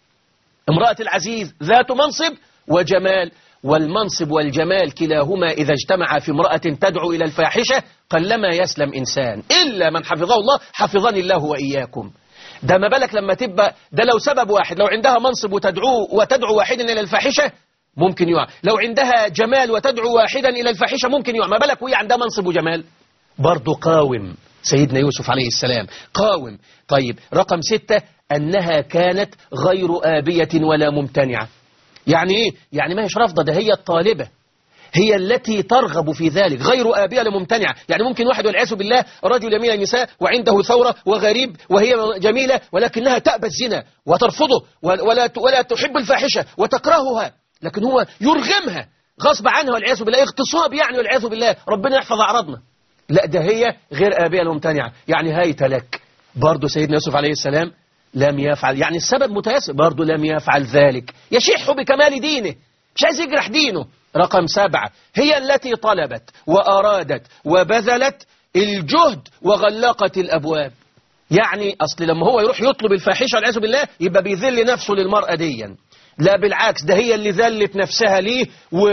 امرأة العزيز ذات منصب وجمال، والمنصب والجمال كلاهما إذا اجتمع في امرأة تدعو إلى الفاحشة قلما يسلم إنسان إلا من حفظه الله، حفظني الله وإياكم. ده ما بالك لما تبقى، ده لو سبب واحد، لو عندها منصب وتدعو وتدعو واحدا إلى الفاحشة ممكن يقع، لو عندها جمال وتدعو واحدا إلى الفاحشة ممكن يقع، ما بالك وهي عندها منصب وجمال؟ برضو قاوم سيدنا يوسف عليه السلام، قاوم. طيب رقم ستة أنها كانت غير آبية ولا ممتنعة. يعني إيه؟ يعني ما هيش رافضة، ده هي الطالبة، هي التي ترغب في ذلك. غير آبية لممتنعة، يعني ممكن واحد والعياذ بالله رجل يميل النساء وعنده ثورة وغريب وهي جميلة ولكنها تأبى الزنا وترفضه ولا ولا تحب الفاحشة وتكرهها، لكن هو يرغمها غصب عنها والعياذ بالله، اغتصاب يعني والعياذ بالله، ربنا يحفظ أعراضنا. لا ده هي غير آبية لممتنعة، يعني هيت لك. برضو سيدنا يوسف عليه السلام لم يفعل، يعني السبب متيسر، برضو لم يفعل ذلك، يشح بكمال دينه، مش عايز يجرح دينه. رقم سبعة هي التي طلبت وأرادت وبذلت الجهد وغلقت الأبواب. يعني أصل لما هو يروح يطلب الفاحشة والعياذ بالله يبقى بيذل نفسه للمرأة ديا، لا بالعكس، ده هي اللي ذلت نفسها ليه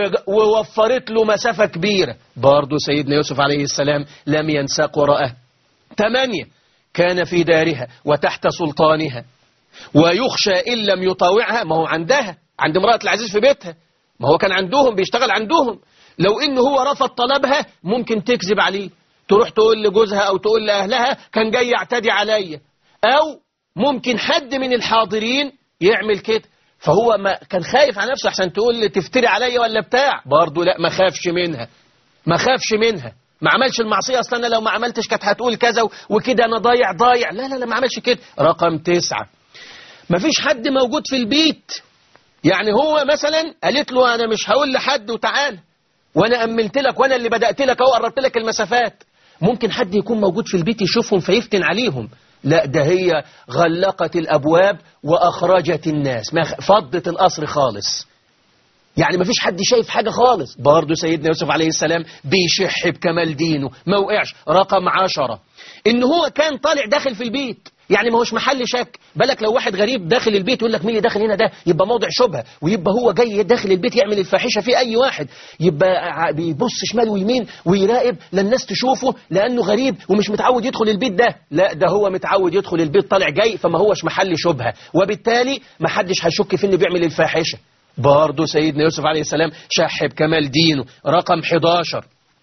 ووفرت له مسافة كبيرة. برضو سيدنا يوسف عليه السلام لم ينساق وراءه. ثمانية كان في دارها وتحت سلطانها ويخشى إن لم يطاوعها، ما هو عندها عند امرأة العزيز في بيتها، ما هو كان عندهم بيشتغل عندهم، لو إنه هو رفض طلبها ممكن تكذب عليه، تروح تقول لجوزها أو تقول لأهلها كان جاي يعتدي عليا، أو ممكن حد من الحاضرين يعمل كده، فهو ما كان خايف على نفسه عشان تقول لي تفتري عليا ولا بتاع. برضه لا، ما خافش منها، ما خافش منها، ما عملش المعصية. أصلا لو ما عملتش كانت هتقول كذا وكده أنا ضايع ضايع، لا لا لا، ما عملش كده. رقم تسعة ما فيش حد موجود في البيت، يعني هو مثلا قالت له أنا مش هقول لحد وتعال، وأنا أملت لك وأنا اللي بدأت لك أو قربت لك المسافات، ممكن حد يكون موجود في البيت يشوفهم فيفتن عليهم. لا ده هي غلقت الأبواب وأخرجت الناس، فضت القصر خالص. يعني ما فيش حد شايف حاجة خالص. برضه سيدنا يوسف عليه السلام بيشح بكمال دينه، ما وقعش. رقم عشرة، إن هو كان طالع داخل في البيت، يعني ما هوش محل شك. بالك لو واحد غريب داخل البيت يقول لك مين اللي داخل هنا ده، يبقى موضع شبهة، ويبقى هو جاي داخل البيت يعمل الفاحشة في أي واحد، يبقى بيبص شمال ويمين ويراقب للناس تشوفه لأنه غريب ومش متعود يدخل البيت ده. لا، ده هو متعود يدخل البيت طالع جاي، فما هوش محل شبهة، وبالتالي ما حدش هيشك في إنه بيعمل الفاحشة. برضه سيدنا يوسف عليه السلام شح بكمال دينه. رقم حداشر،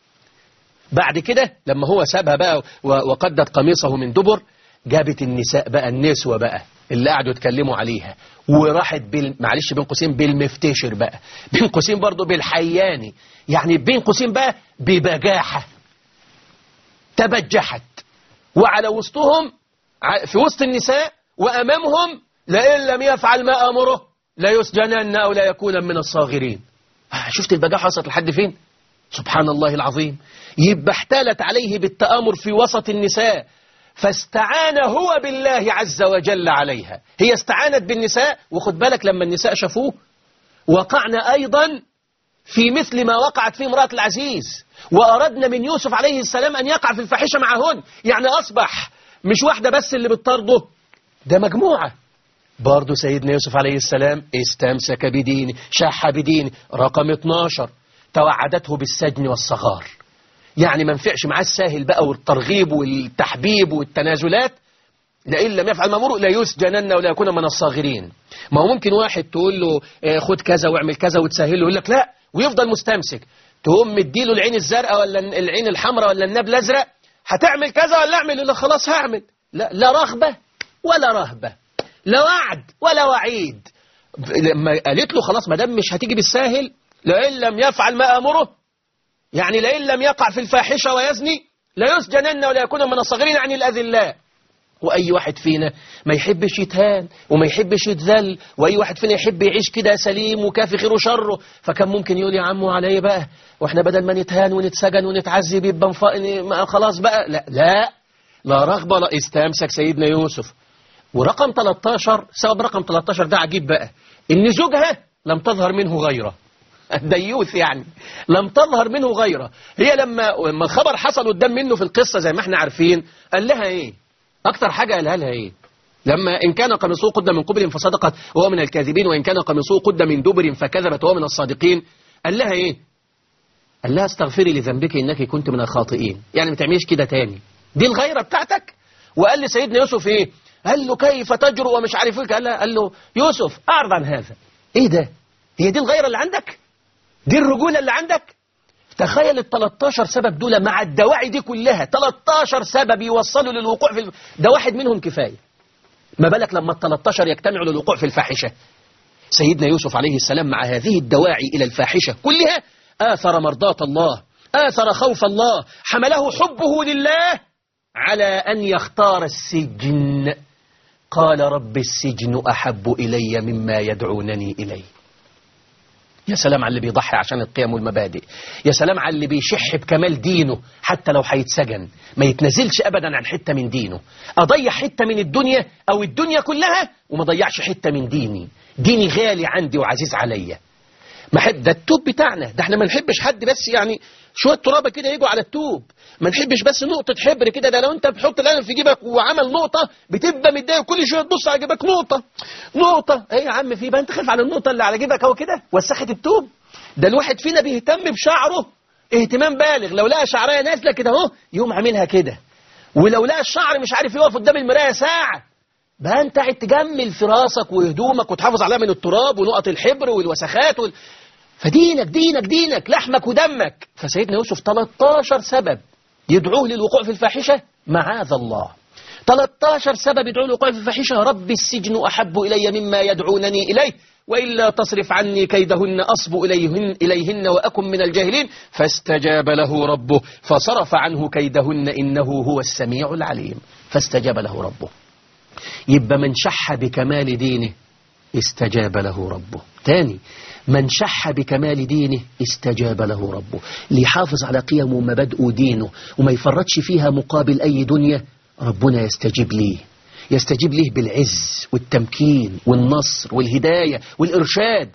بعد كده لما هو سابها بقى وقدت قميصه من دبر، جابت النساء بقى، النسوة بقى اللي قعدوا يتكلموا عليها، وراحت بال... معلش بين قوسين بالمفتشر بقى، بين قوسين برضه بالحياني، يعني بين قوسين بقى ببجاحة، تبجحت، وعلى وسطهم في وسط النساء وأمامهم لئن لم يفعل ما أمره لا يسجنن أو لا يكون من الصاغرين. شفت البجاحة وصلت لحد فين؟ سبحان الله العظيم. يبقى احتالت عليه بالتآمر في وسط النساء، فاستعان هو بالله عز وجل عليها. هي استعانت بالنساء، وخد بالك لما النساء شافوه وقعنا أيضا في مثل ما وقعت في امرأة العزيز، وأردنا من يوسف عليه السلام أن يقع في الفاحشة معهن. يعني أصبح مش واحدة بس اللي بتطرده، ده مجموعة. برضو سيدنا يوسف عليه السلام استمسك بدينه، شح بدينه. رقم اتناشر، توعدته بالسجن والصغار، يعني ما نفعش معاه الساهل بقى والترغيب والتحبيب والتنازلات. لئن لم يفعل ما أمره لا يسجنن ولا يكون من الصاغرين. ما هو ممكن واحد تقول له خد كذا واعمل كذا وتسهل له، يقول لك لا ويفضل مستمسك. تقوم مديله العين الزرقاء ولا العين الحمراء ولا النبل الازرق، هتعمل كذا ولا اعمل؟ يقول لك خلاص هعمل. لا، لا رغبة ولا رهبة، لا وعد ولا وعيد. لما قالت له خلاص ما دام مش هتيجي بالساهل، لئن لم يفعل ما أمره، يعني لئن لم يقع في الفاحشة ويزني لا يسجنن ولا يكون من الصاغرين، عن الأذلاء. وأي واحد فينا ما يحبش يتهان وما يحبش يتذل، وأي واحد فينا يحب يعيش كده سليم وكافي خير وشره. فكان ممكن يقول يا عمو علي بقى، وإحنا بدل ما نتهان ونتسجن ونتعذب يبقى خلاص بقى. لا لا، لا رغبة لا. استمسك سيدنا يوسف. ورقم تلتاشر، سبب رقم تلتاشر ده عجيب بقى، إن زوجها لم تظهر منه غيره. الديوث يعني لم تظهر منه غيره. هي لما لما الخبر حصل قدام منه في القصة زي ما احنا عارفين، قال لها ايه؟ اكتر حاجة قالها لها ايه؟ لما ان كان قميصه قد من قبل فصدقت وهو من الكاذبين، وان كان قميصه قد من دبر فكذبت وهو من الصادقين، قال لها ايه؟ قال لها استغفري لذنبك انك كنت من الخاطئين، يعني ما تعمليش كده تاني. دي الغيرة بتاعتك. وقال لسيدنا يوسف ايه؟ قال له كيف تجرؤ ومش عارف ايه. قال له قال له يوسف اعرض عن هذا. ايه ده؟ هي دي الغيرة اللي عندك؟ دي الرجولة اللي عندك؟ تخيل ال تلتاشر سبب دول مع الدواعي دي كلها، تلتاشر سبب يوصلوا للوقوع في الف... ده واحد منهم كفاية، ما بالك لما ال تلتاشر يجتمعوا للوقوع في الفاحشة. سيدنا يوسف عليه السلام مع هذه الدواعي إلى الفاحشة كلها آثر مرضاة الله، آثر خوف الله، حمله حبه لله على أن يختار السجن. قال رب السجن أحب إلي مما يدعونني إليه. يا سلام على اللي بيضحي عشان القيم والمبادئ، يا سلام على اللي بيشح بكمال دينه حتى لو هيتسجن ما يتنزلش أبدا عن حتة من دينه. أضيع حتة من الدنيا أو الدنيا كلها وما ضيعش حتة من ديني. ديني غالي عندي وعزيز عليا. ما حد ده التوب بتاعنا ده، احنا ما نحبش حد بس يعني شوية ترابة كده يجوا على التوب، ما نحبش بس نقطة حبر كده. ده لو انت بحط القلم في جيبك وعمل نقطة بتبقى متضايق كل شوية تبص على جيبك نقطة نقطة. ايه يا عم في بقى انت خايف على النقطة اللي على جيبك اهو كده وسخت التوب. ده الواحد فينا بيهتم بشعره اهتمام بالغ، لو لقى شعرية نازلة كده اهو يقوم عاملها كده، ولو لقى الشعر مش عارف يقف قدام المراية ساعة. بقى انت قاعد تجمل في راسك وهدومك وتحافظ عليها من التراب ونقط الحبر والوسخات وال... فدينك دينك دينك لحمك ودمك. فسيدنا يوسف تلتاشر سبب يدعوه للوقوع في الفاحشة، معاذ الله. تلتاشر سبب يدعوه للوقوع في الفاحشة، رب السجن أحب إلي مما يدعونني إليه وإلا تصرف عني كيدهن أصب إليهن, إليهن وأكن من الجاهلين. فاستجاب له ربه فصرف عنه كيدهن إنه هو السميع العليم. فاستجاب له ربه. يبقى من شح بكمال دينه استجاب له ربه. تاني، من شح بكمال دينه استجاب له ربه. ليحافظ على قيمه ومبادئه دينه وما يفرطش فيها مقابل أي دنيا، ربنا يستجيب ليه. يستجيب ليه بالعز والتمكين والنصر والهداية والإرشاد.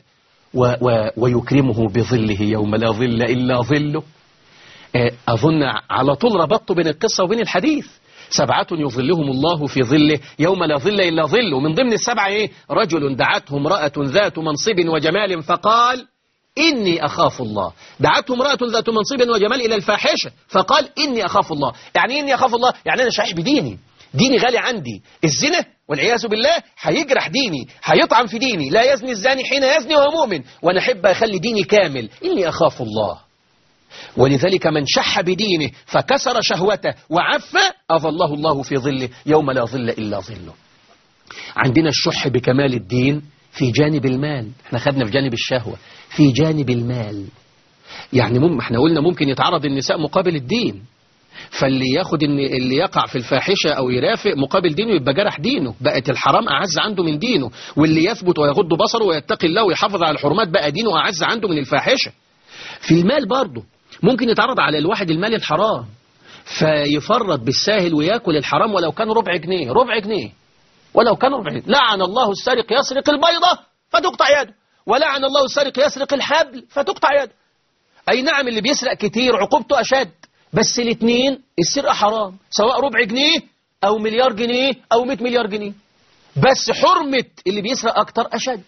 و و ويكرمه بظله يوم لا ظل إلا ظله. أظن على طول ربطت بين القصة وبين الحديث. سبعة يظلهم الله في ظله يوم لا ظل إلا ظله. ومن ضمن السبعة إيه؟ رجل دعته امرأة ذات منصب وجمال فقال إني أخاف الله. دعته امرأة ذات منصب وجمال إلى الفاحشة فقال إني أخاف الله. يعني إني أخاف الله يعني أنا شحيح بديني، ديني غالي عندي. الزنا والعياذ بالله هيجرح ديني، هيطعن في ديني. لا يزني الزاني حين يزني وهو مؤمن، وأنا أحب أخلي ديني كامل. إني أخاف الله. ولذلك من شح بدينه فكسر شهوته وعف أظله الله في ظله يوم لا ظل إلا ظله. عندنا الشح بكمال الدين في جانب المال. احنا خدنا في جانب الشهوة، في جانب المال. يعني مم احنا قلنا ممكن يتعرض النساء مقابل الدين، فاللي ياخد ان اللي يقع في الفاحشة او يرافق مقابل دينه يبقى جرح دينه، بقت الحرام اعز عنده من دينه. واللي يثبت ويغض بصره ويتقي الله ويحافظ على الحرمات بقى دينه اعز عنده من الفاحشة. في المال برضه ممكن يتعرض على الواحد المال الحرام فيفرط بالساهل وياكل الحرام ولو كان ربع جنيه، ربع جنيه ولو كان ربع جنيه. لعن الله السارق يسرق البيضة فتقطع يده، ولعن الله السارق يسرق الحبل فتقطع يده. أي نعم اللي بيسرق كتير عقوبته أشد، بس الاثنين السرقة حرام، سواء ربع جنيه أو مليار جنيه أو مئة مليار جنيه، بس حرمة اللي بيسرق أكتر أشد.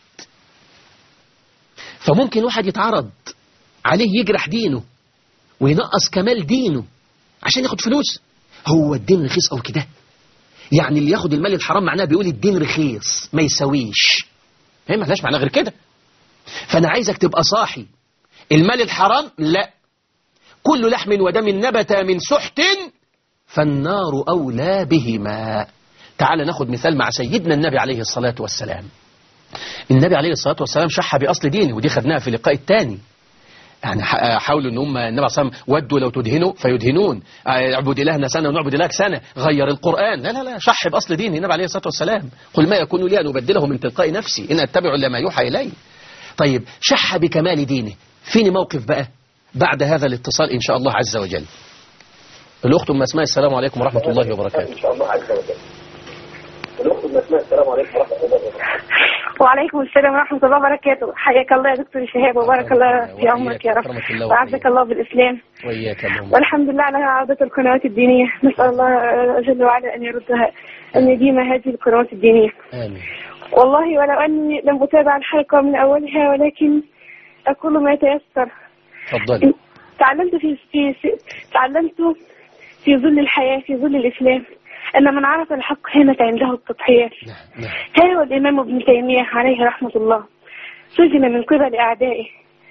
فممكن واحد يتعرض عليه يجرح دينه وينقص كمال دينه عشان ياخد فلوس. هو الدين رخيص أو كده؟ يعني اللي ياخد المال الحرام معناه بيقول الدين رخيص ما يساويش. هي ما لهاش معنى غير كده. فأنا عايزك تبقى صاحي. المال الحرام لا، كل لحم ودم نبت من سحت فالنار أولى بهما. تعال ناخد مثال مع سيدنا النبي عليه الصلاة والسلام. النبي عليه الصلاة والسلام شح بأصل دينه، ودي خدناها في اللقاء الثاني. يعني حاولوا ان هم النبي صلى الله عليه وسلم ودوا لو تدهنوا فيدهنون، اعبد الهنا سنه ونعبد الهك سنه، غير القران. لا لا لا، شح باصل دينه النبي عليه الصلاه والسلام. قل ما يكون لي ان ابدله من تلقاء نفسي ان اتبع الا ما يوحى الي. طيب شح بكمال دينه، فين موقف بقى بعد هذا الاتصال ان شاء الله عز وجل؟ الاخت ام اسماء السلام عليكم ورحمه الله وبركاته. ان شاء الله عز وجل. الاخت ام اسماء السلام عليكم ورحمه الله وبركاته. وعليكم السلام ورحمة الله وبركاته. حياك الله يا دكتور شهاب وبارك الله في عمرك يا رب، وعزك الله بالإسلام وإياك اللهم. والحمد لله على عودة القنوات الدينية. نسأل الله جل وعلا أن يردها، أن يديم هذه القنوات الدينية. آمين. والله ولو أني لم أتابع الحلقة من أولها ولكن أقول ما يتيسر. تفضلي. تعلمت في, في تعلمت في ظل الحياة، في ظل الإسلام، أن من عرف الحق هانت عنده التضحيات. نعم. ها هو الإمام ابن تيمية عليه رحمة الله سجن من قبل أعدائه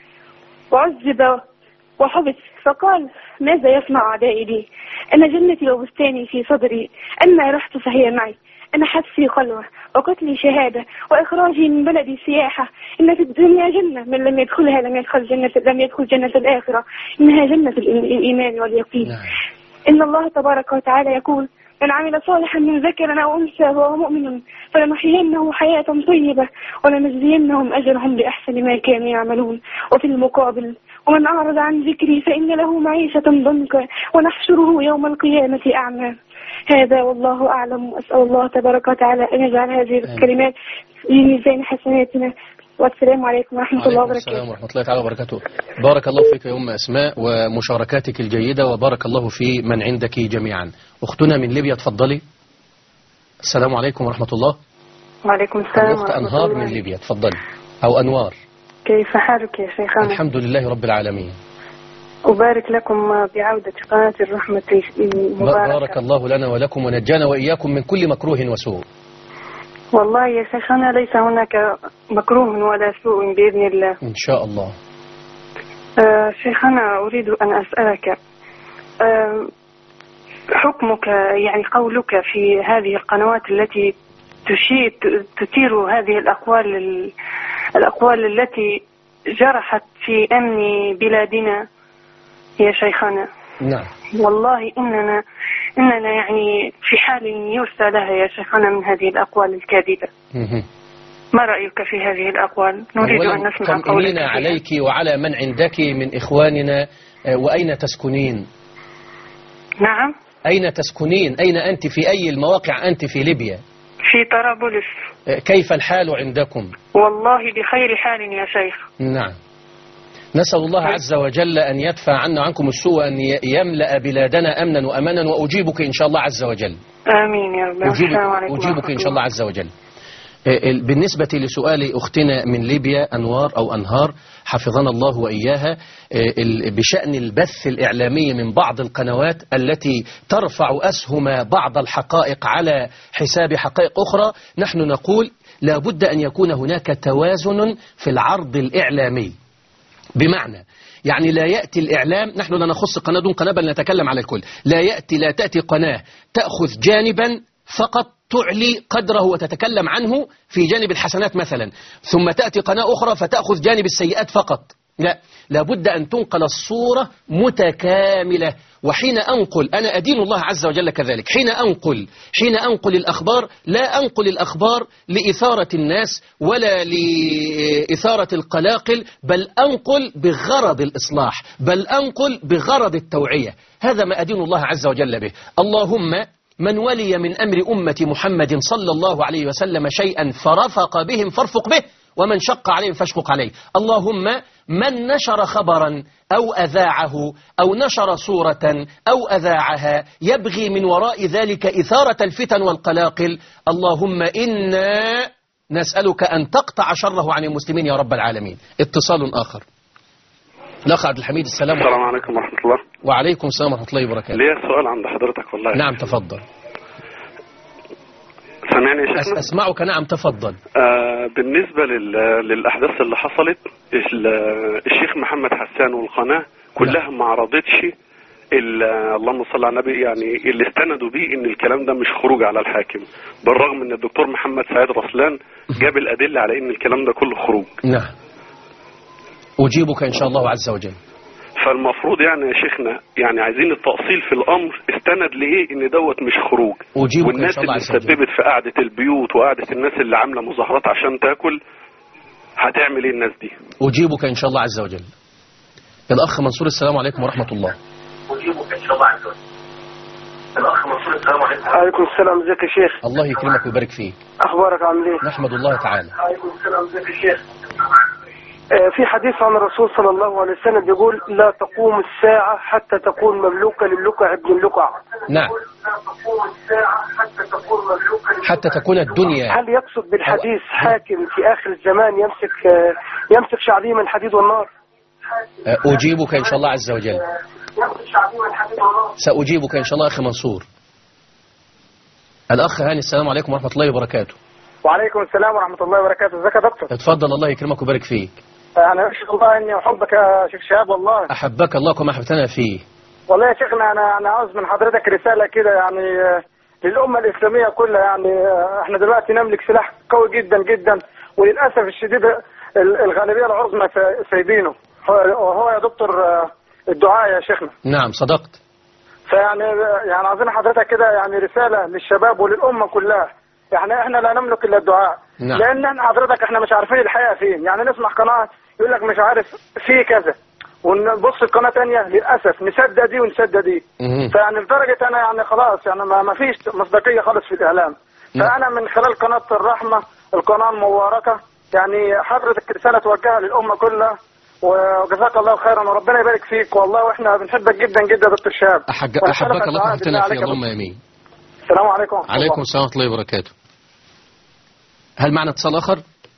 وعذب وحبس، فقال ماذا يصنع أعدائي لي؟ أنا جنتي وبستاني في صدري، أنا رحت فهي معي، أنا حبسي خلوة وقتلي شهادة وإخراجي من بلدي سياحة. إن في الدنيا جنة، من لم يدخلها لم يدخل جنة لم يدخل جنة الآخرة، إنها جنة الإيمان واليقين. نعم. إن الله تبارك وتعالى يقول من عمل صالحا من ذكر أو أنثى وهو مؤمن فلنحيينه حياة طيبة ولنجزينهم أجرهم بأحسن ما كانوا يعملون. وفي المقابل ومن أعرض عن ذكري فإن له معيشة ضنكا ونحشره يوم القيامة أعمى. هذا والله أعلم، أسأل الله تبارك وتعالى أن يجعل هذه الكلمات في ميزان حسناتنا. والسلام عليكم ورحمة الله وبركاته. السلام ورحمة الله تعالى وبركاته. بارك الله فيك يا أم أسماء ومشاركاتك الجيدة، وبارك الله في من عندك جميعا. أختنا من ليبيا تفضلي. السلام عليكم ورحمة الله. وعليكم السلام. أخت أنهار من ليبيا تفضلي، أو أنوار. كيف حالك يا شيخنا؟ الحمد لله رب العالمين. أبارك لكم بعودة قناة الرحمة المباركة. بارك الله لنا ولكم ونجانا وإياكم من كل مكروه وسوء. والله يا شيخنا ليس هناك مكروه ولا سوء بإذن الله إن شاء الله. آه شيخنا أريد أن أسألك آه حكمك، يعني قولك في هذه القنوات التي تشير تثير هذه الأقوال الأقوال التي جرحت في أمن بلادنا يا شيخنا. نعم. والله إننا إننا يعني في حال يرثى لها يا شيخنا من هذه الأقوال الكاذبة. ما رأيك في هذه الأقوال؟ نريد أن نسمع قولك فيها. عليك وعلى من عندك من إخواننا. وأين تسكنين؟ نعم. أين تسكنين؟ أين أنت؟ في أي المواقع أنت في ليبيا؟ في طرابلس. كيف الحال عندكم؟ والله بخير حال يا شيخ. نعم، نسأل الله عز وجل أن يدفع عنا عنكم السوء وأن يملأ بلادنا أمنا وأمانا، وأجيبك إن شاء الله عز وجل. آمين يا رب. أجيبك, أجيبك إن شاء الله عز وجل. بالنسبة لسؤال أختنا من ليبيا أنوار أو أنهار حفظنا الله وإياها بشأن البث الإعلامي من بعض القنوات التي ترفع أسهم بعض الحقائق على حساب حقائق أخرى، نحن نقول لا بد أن يكون هناك توازن في العرض الإعلامي. بمعنى يعني لا يأتي الإعلام، نحن لا نخص قناة دون قناة بل نتكلم على الكل، لا يأتي لا تأتي قناة تأخذ جانبا فقط تعلي قدره وتتكلم عنه في جانب الحسنات مثلا، ثم تأتي قناة أخرى فتأخذ جانب السيئات فقط. لا، لابد أن تنقل الصورة متكاملة. وحين أنقل أنا أدين الله عز وجل كذلك، حين أنقل حين أنقل الأخبار لا أنقل الأخبار لإثارة الناس ولا لإثارة القلاقل، بل أنقل بغرض الإصلاح، بل أنقل بغرض التوعية. هذا ما أدين الله عز وجل به. اللهم من ولي من أمر أمة محمد صلى الله عليه وسلم شيئا فرفق بهم فارفق به، ومن شق عليهم فاشقق عليه. اللهم من نشر خبرا أو أذاعه أو نشر صورة أو أذاعها يبغي من وراء ذلك إثارة الفتن والقلاقل، اللهم إنا نسألك أن تقطع شره عن المسلمين يا رب العالمين. اتصال آخر. الأخ عبد الحميد، السلام عليكم. السلام عليكم ورحمة الله. وعليكم السلام ورحمة الله وبركاته. ليه سؤال عند حضرتك والله. نعم تفضل. سامعني يا شيخنا؟ أسمعك. نعم تفضل. آه بالنسبة لل... للأحداث اللي حصلت، الشيخ محمد حسان والقناة كلها ما عرضتش اللهم صل على النبي، يعني اللي استندوا بيه ان الكلام ده مش خروج على الحاكم، بالرغم ان الدكتور محمد سعيد رسلان جاب الأدلة على ان الكلام ده كله خروج. نعم أجيبك إن شاء الله عز وجل. فالمفروض يعني يا شيخنا يعني عايزين التأصيل في الأمر، استند لإيه إن دوت مش خروج، والناس اللي سببت في قعدة البيوت وقعدة الناس اللي عاملة مظاهرات عشان تاكل هتعمل إيه الناس دي؟ أجيبك إن شاء الله عز وجل. الأخ منصور، السلام عليكم ورحمة الله. أجيبك إن شاء الله عز وجل. الأخ منصور، السلام عليكم. عليكم السلام، ازيك يا شيخ؟ الله يكرمك ويبارك فيك. أخبارك عامل إيه؟ نحمد الله تعالى. عليكم السلام، ازيك يا شيخ؟ في حديث عن الرسول صلى الله عليه وسلم بيقول لا تقوم الساعة حتى تكون مملوكة للقع ابن اللقع. نعم. لا تقوم الساعة حتى تكون مملوكة حتى تكون الدنيا. هل يقصد بالحديث حاكم في آخر الزمان يمسك يمسك شعبيه من الحديد والنار؟ أجيبك إن شاء الله عز وجل. سأجيبك إن شاء الله أخي منصور. الأخ هاني، السلام عليكم ورحمة الله وبركاته. وعليكم السلام ورحمة الله وبركاته. ازيك يا دكتور؟ اتفضل، الله يكرمك ويبارك فيك. أنا أشهد الله إني أحبك يا شيخ شهاب والله. أحبك الله كما أحببتنا فيه. والله يا شيخنا أنا أنا عاوز من حضرتك رسالة كده يعني للأمة الإسلامية كلها. يعني إحنا دلوقتي نملك سلاح قوي جدا جدا، وللأسف الشديد الغالبية العظمى سايبينه، وهو يا دكتور الدعاء يا شيخنا. نعم صدقت. فيعني يعني عايزين حضرتك كده يعني رسالة للشباب وللأمة كلها. يعني احنا لا نملك الا الدعاء. نعم. لان احنا حضرتك احنا مش عارفين الحقيقه فين. يعني نسمع قناه يقول لك مش عارف في كذا، ونبص في قناه ثانيه للاسف نصدق دي ونصدق دي. فيعني لدرجه انا يعني خلاص يعني ما, ما فيش مصداقيه خالص في الاعلام. فانا من خلال قناه الرحمه القناه المباركه يعني حضرتك رساله توجهها للامه كلها، وجزاك الله خيرا وربنا يبارك فيك والله، واحنا بنحبك جدا جدا يا دكتور شهاب. احبك الله كما فيه، اللهم امين. السلام عليكم ورحمه الله. عليكم السلام ورحمه الله وبركاته. هل معنا اتصال آخر؟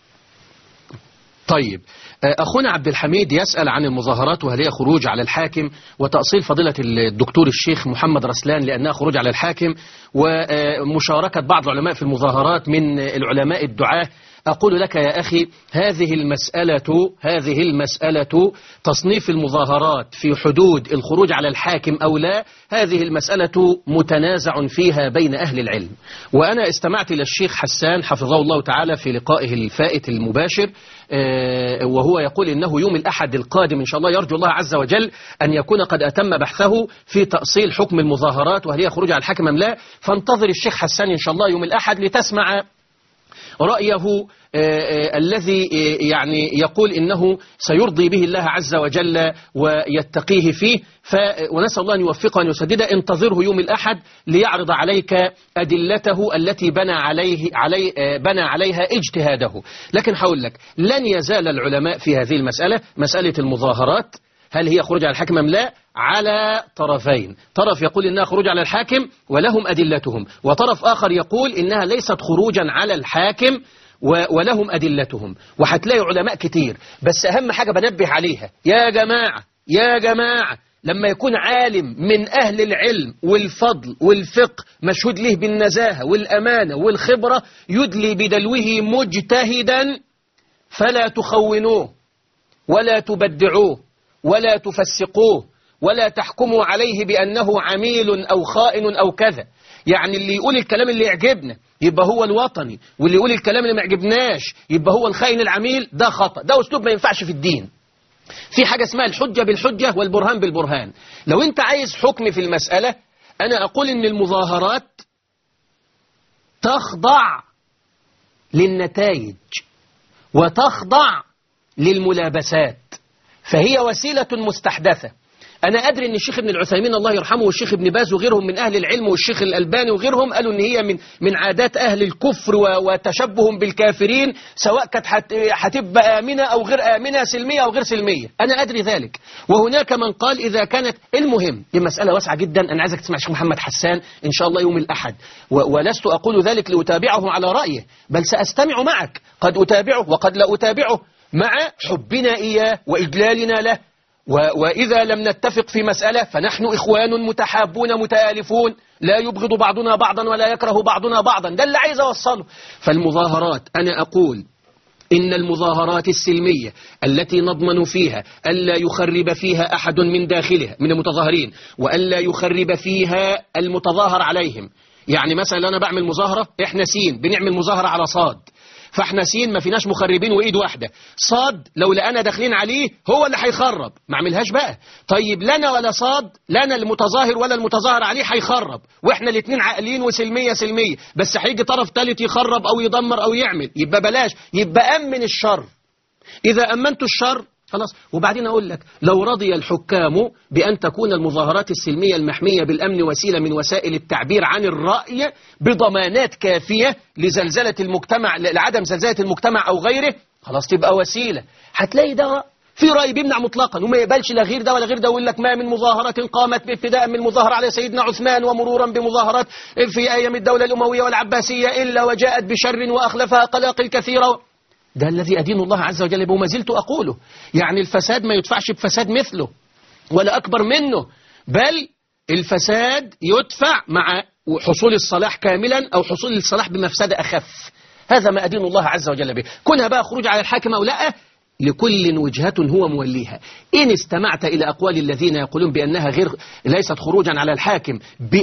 طيب، أخونا عبد الحميد يسأل عن المظاهرات وهل هي خروج على الحاكم، وتأصيل فضيلة الدكتور الشيخ محمد رسلان لأنها خروج على الحاكم، ومشاركة بعض العلماء في المظاهرات من العلماء الدعاة. أقول لك يا أخي هذه المسألة هذه المسألة تصنيف المظاهرات في حدود الخروج على الحاكم أو لا، هذه المسألة متنازع فيها بين أهل العلم. وأنا استمعت إلى الشيخ حسان حفظه الله تعالى في لقائه الفائت المباشر، وهو يقول إنه يوم الأحد القادم إن شاء الله يرجو الله عز وجل أن يكون قد أتم بحثه في تأصيل حكم المظاهرات وهل هي خروج على الحاكم أم لا. فانتظر الشيخ حسان إن شاء الله يوم الأحد لتسمع رأيه الذي يعني يقول إنه سيرضي به الله عز وجل ويتقيه فيه. ونسأل الله أن يوفقه وأن يسدده. انتظره يوم الأحد ليعرض عليك أدلته التي بنى عليه علي بنى عليها اجتهاده. لكن هقول لك لن يزال العلماء في هذه المسألة، مسألة المظاهرات هل هي خروج على الحاكم أم لا، على طرفين. طرف يقول إنها خروج على الحاكم ولهم أدلتهم، وطرف آخر يقول إنها ليست خروجا على الحاكم ولهم أدلتهم. وهتلاقي علماء كتير، بس أهم حاجة بنبه عليها يا جماعة يا جماعة لما يكون عالم من أهل العلم والفضل والفقه مشهود له بالنزاهة والأمانة والخبرة يدلي بدلوه مجتهدا فلا تخونوه ولا تبدعوه ولا تفسقوه ولا تحكموا عليه بأنه عميل أو خائن أو كذا. يعني اللي يقول الكلام اللي يعجبنا يبقى هو الوطني، واللي يقول الكلام اللي ما يعجبناش يبقى هو الخائن العميل، ده خطأ، ده أسلوب ما ينفعش في الدين. في حاجة اسمها الحجة بالحجة والبرهان بالبرهان. لو انت عايز حكم في المسألة، أنا أقول إن المظاهرات تخضع للنتائج وتخضع للملابسات، فهي وسيلة مستحدثة. أنا أدري أن الشيخ ابن العثيمين الله يرحمه والشيخ ابن باز وغيرهم من أهل العلم والشيخ الألباني وغيرهم قالوا أن هي من من عادات أهل الكفر وتشبهم بالكافرين، سواء كانت هتبقى آمنة أو غير آمنة، سلمية أو غير سلمية. أنا أدري ذلك. وهناك من قال إذا كانت، المهم دي مسألة واسعة جدا. أنا عايزك تسمع الشيخ محمد حسان إن شاء الله يوم الأحد، ولست أقول ذلك لأتابعه على رأيه، بل سأستمع معك، قد أتابعه وقد لا أتابعه، مع حبنا إياه وإجلالنا له. وإذا لم نتفق في مسألة فنحن إخوان متحابون متآلفون، لا يبغض بعضنا بعضا ولا يكره بعضنا بعضا. ده اللي عايز أوصله. فالمظاهرات أنا أقول إن المظاهرات السلمية التي نضمن فيها ألا يخرب فيها أحد من داخلها من المتظاهرين، وألا يخرب فيها المتظاهر عليهم. يعني مثلا أنا بعمل مظاهرة، إحنا سين بنعمل مظاهرة على صاد، فاحنا سين ما فيناش مخربين وايد واحدة. صاد لو لقانا داخلين عليه هو اللي هيخرب، ما عملهاش بقى. طيب لنا ولا صاد، لنا المتظاهر ولا المتظاهر عليه هيخرب، واحنا الاثنين عاقلين وسلمية سلمية، بس هيجي طرف ثالث يخرب او يدمر او يعمل، يبقى بلاش، يبقى امن الشر. اذا امنت الشر خلاص. وبعدين أقول لك لو رضي الحكام بأن تكون المظاهرات السلمية المحمية بالأمن وسيلة من وسائل التعبير عن الرأي بضمانات كافية لزلزلة المجتمع، لعدم زلزلة المجتمع أو غيره، خلاص تبقى وسيلة. هتلاقي ده في رأي بيمنع مطلقا وما يقبلش لا غير ده ولا غير ده، ويقول لك ما من مظاهرة قامت ابتداء من المظاهرة على سيدنا عثمان ومرورا بمظاهرات في أيام الدولة الأموية والعباسية إلا وجاءت بشر وأخلفها قلاقل كثيرة. ده الذي أدين الله عز وجل به وما زلت أقوله. يعني الفساد ما يدفعش بفساد مثله ولا أكبر منه، بل الفساد يدفع مع حصول الصلاح كاملا أو حصول الصلاح بمفسدة أخف. هذا ما أدين الله عز وجل به. كونها بقى خروج على الحاكم أو لا، لكل وجهة هو موليها. إن استمعت إلى أقوال الذين يقولون بأنها غير ليست خروجا على الحاكم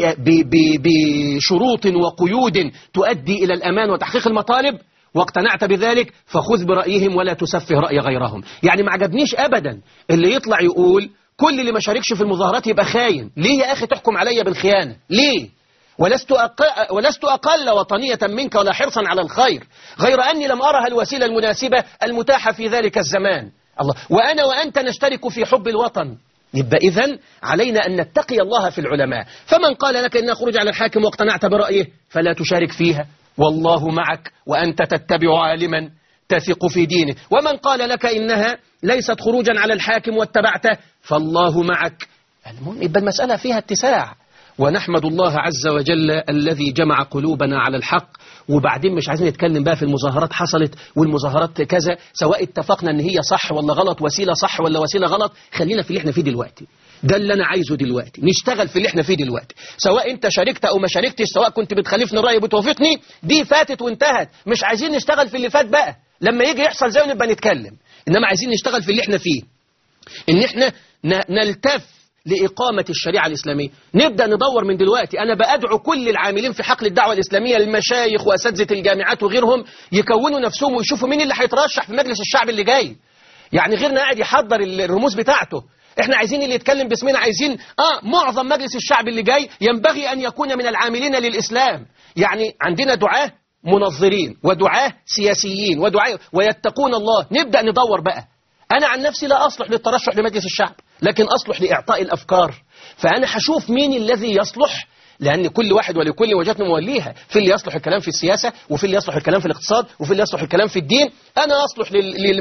بشروط وقيود تؤدي إلى الأمان وتحقيق المطالب واقتنعت بذلك، فخذ برأيهم ولا تسفه رأي غيرهم. يعني ما عجبنيش أبدا اللي يطلع يقول كل اللي ما شاركش في المظاهرات يبقى خاين. ليه يا أخي تحكم علي بالخيانة؟ ليه؟ ولست أقل, ولست أقل وطنية منك ولا حرصا على الخير، غير أني لم أرها الوسيلة المناسبة المتاحة في ذلك الزمان. الله، وأنا وأنت نشترك في حب الوطن. يبقى إذن علينا أن نتقي الله في العلماء. فمن قال لك إنها خروج على الحاكم واقتنعت برأيه فلا تشارك فيها، والله معك وأنت تتبع عالما تثق في دينه. ومن قال لك إنها ليست خروجا على الحاكم واتبعته فالله معك. المهم يبقى المسألة فيها اتساع، ونحمد الله عز وجل الذي جمع قلوبنا على الحق. وبعدين مش عايزين نتكلم بقى في المظاهرات حصلت والمظاهرات كذا، سواء اتفقنا ان هي صح ولا غلط، وسيلة صح ولا وسيلة غلط، خلينا في اللي احنا فيه دلوقتي. ده اللي انا عايزه دلوقتي، نشتغل في اللي احنا فيه دلوقتي، سواء انت شاركت او ما شاركتش، سواء كنت بتخالفني الرأي بتوافقني، دي فاتت وانتهت. مش عايزين نشتغل في اللي فات بقى، لما يجي يحصل زي نبقى نتكلم، انما عايزين نشتغل في اللي احنا فيه، ان احنا نلتف لإقامة الشريعة الإسلامية. نبدأ ندور من دلوقتي. أنا بأدعو كل العاملين في حقل الدعوة الإسلامية، المشايخ وأساتذة الجامعات وغيرهم، يكونوا نفسهم ويشوفوا مين اللي هيترشح في مجلس الشعب اللي جاي. يعني غيرنا قاعد يحضر الرموز بتاعته، احنا عايزين اللي يتكلم باسمنا، عايزين اه معظم مجلس الشعب اللي جاي ينبغي أن يكون من العاملين للإسلام. يعني عندنا دعاة منظرين ودعاة سياسيين ودعاة ويتقون الله، نبدأ ندور بقى. أنا عن نفسي لا أصلح للترشح لمجلس الشعب، لكن أصلح لإعطاء الأفكار. فأنا هشوف مين الذي يصلح، لأن كل واحد ولكل وجهة موليها، في اللي يصلح الكلام في السياسة، وفي اللي يصلح الكلام في الاقتصاد، وفي اللي يصلح الكلام في الدين. أنا أصلح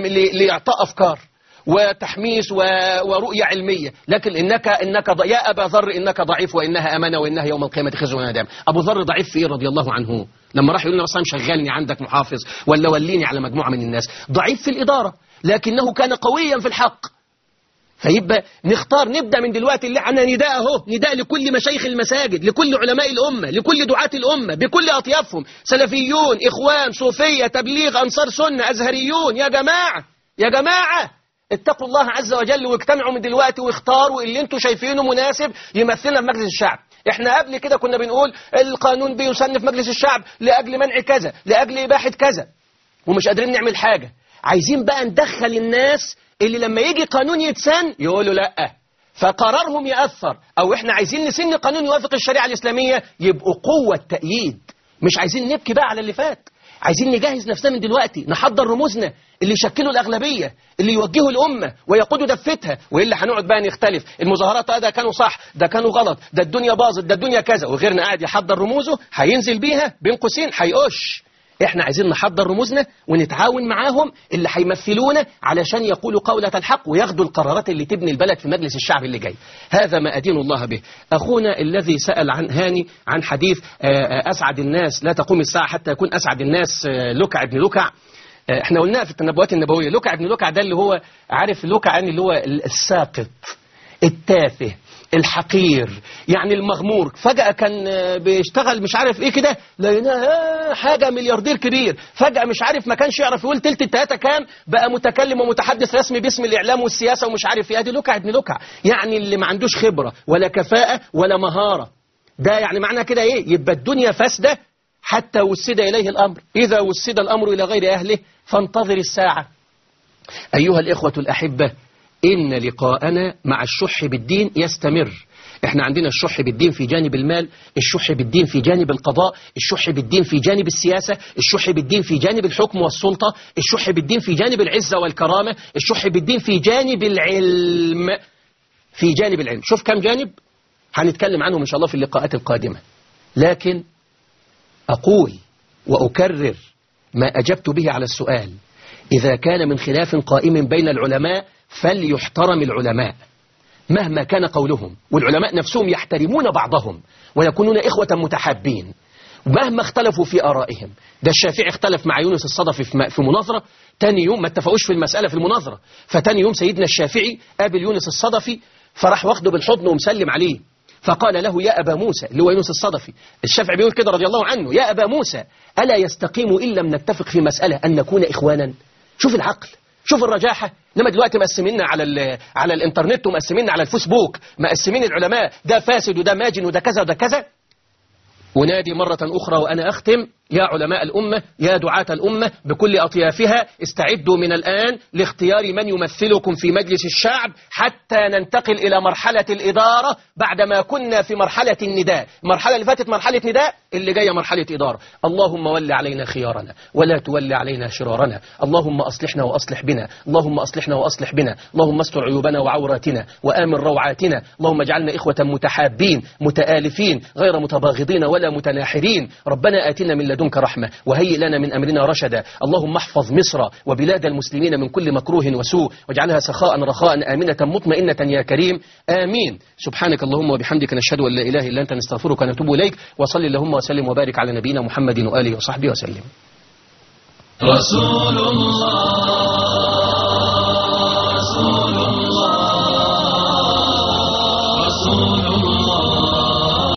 لإعطاء أفكار وتحميس ورؤية علمية. لكن إنك إنك ض... يا أبا ذر إنك ضعيف وإنها أمانة وإنها يوم القيامة خزي وندامة. أبو ذر ضعيف في إيه رضي الله عنه؟ لما راح يقول لنا مثلا شغلني عندك محافظ ولا وليني على مجموعة من الناس. ضعيف في الإدارة، لكنه كان قويا في الحق. فيبقى نختار، نبدأ من دلوقتي اللي احنا نداء اهو، نداء لكل مشايخ المساجد، لكل علماء الأمة، لكل دعاة الأمة بكل أطيافهم، سلفيون، إخوان، صوفية، تبليغ، أنصار سنة، أزهريون. يا جماعة يا جماعة اتقوا الله عز وجل واجتمعوا من دلوقتي واختاروا اللي انتوا شايفينه مناسب يمثلنا في مجلس الشعب. احنا قبل كده كنا بنقول القانون بيسن في مجلس الشعب لأجل منع كذا، لأجل إباحة كذا، ومش قادرين نعمل حاجة. عايزين بقى ندخل الناس اللي لما يجي قانون يتسن يقولوا لأ، فقرارهم يأثر. أو إحنا عايزين نسن قانون يوافق الشريعة الإسلامية، يبقوا قوة تأييد. مش عايزين نبكي بقى على اللي فات، عايزين نجهز نفسنا من دلوقتي، نحضر رموزنا اللي يشكلوا الأغلبية، اللي يوجهوا الأمة ويقودوا دفتها. وإلا هنقعد بقى نختلف، المظاهرات ده كانوا صح، ده كانوا غلط، ده الدنيا باظت، ده الدنيا كذا، وغيرنا قاعد يحضر رموزه هينزل بيها بين قوسين هيقش. احنا عايزين نحضر رموزنا ونتعاون معاهم اللي هيمثلونا علشان يقولوا قولة الحق وياخدوا القرارات اللي تبني البلد في مجلس الشعب اللي جاي. هذا ما أدين الله به. أخونا الذي سأل عن هاني عن حديث أسعد الناس لا تقوم الساعة حتى يكون أسعد الناس لكع ابن لكع. احنا قلناها في التنبؤات النبوية. لكع ابن لكع ده اللي هو عارف لكع يعني اللي هو الساقط، التافه، الحقير، يعني المغمور. فجأة كان بيشتغل مش عارف ايه كده، لقيناه حاجة ملياردير كبير. فجأة مش عارف ما كانش يعرف يقول تلت التلاتة كام، بقى متكلم ومتحدث رسمي باسم الإعلام والسياسة ومش عارف ايه. ادي لكع ابن لكع، يعني اللي ما عندوش خبرة ولا كفاءة ولا مهارة. ده يعني معنى كده ايه؟ يبقى الدنيا فاسدة حتى وسد إليه الأمر. إذا وسد الأمر إلى غير أهله فانتظر الساعة. أيها الإخوة الأحبة، إن لقاءنا مع الشح بالدين يستمر. احنا عندنا الشح بالدين في جانب المال، الشح بالدين في جانب القضاء، الشح بالدين في جانب السياسة، الشح بالدين في جانب الحكم والسلطة، الشح بالدين في جانب العزة والكرامة، الشح بالدين في جانب العلم. في جانب العلم شوف كم جانب هنتكلم عنهم إن شاء الله في اللقاءات القادمة. لكن أقول وأكرر ما أجبت به على السؤال: إذا كان من خلاف قائم بين العلماء فليحترم العلماء مهما كان قولهم، والعلماء نفسهم يحترمون بعضهم ويكونون إخوة متحابين مهما اختلفوا في آرائهم. ده الشافعي اختلف مع يونس الصدفي في مناظرة، تاني يوم ما اتفقوش في المسألة في المناظرة، فتاني يوم سيدنا الشافعي قابل يونس الصدفي فراح واخده بالحضن ومسلم عليه، فقال له: يا أبا موسى، اللي هو يونس الصدفي. الشافعي بيقول كده رضي الله عنه: يا أبا موسى، ألا يستقيم إن لم نتفق في مسألة أن نكون إخوانا؟ شوف العقل، شوف الرجاحة. إنما دلوقتي مقسميننا على على الإنترنت ومقسميننا على الفيسبوك، مقسمين العلماء ده فاسد وده ماجن وده كذا وده كذا. ونادي مرة أخرى وأنا أختم: يا علماء الأمة، يا دعاة الأمة بكل أطيافها، استعدوا من الآن لاختيار من يمثلكم في مجلس الشعب حتى ننتقل إلى مرحلة الإدارة بعدما كنا في مرحلة النداء. المرحلة اللي فاتت مرحلة نداء، اللي جاية مرحلة إدارة. اللهم ول علينا خيارنا ولا تول علينا شرارنا. اللهم أصلحنا وأصلح بنا، اللهم أصلحنا وأصلح بنا، اللهم استر عيوبنا وعوراتنا وآمن روعاتنا. اللهم اجعلنا إخوة متحابين متآلفين غير متباغضين ولا متناحرين. ربنا آتنا من لدنك رحمة وهيئ لنا من أمرنا رشدا. اللهم احفظ مصر وبلاد المسلمين من كل مكروه وسوء، واجعلها سخاء رخاء آمنة مطمئنة يا كريم، آمين. سبحانك اللهم وبحمدك، نشهد أن لا إله إلا أنت، نستغفرك ونتوب إليك. وصل اللهم وسلم وبارك على نبينا محمد وآله وصحبه وسلم. رسول الله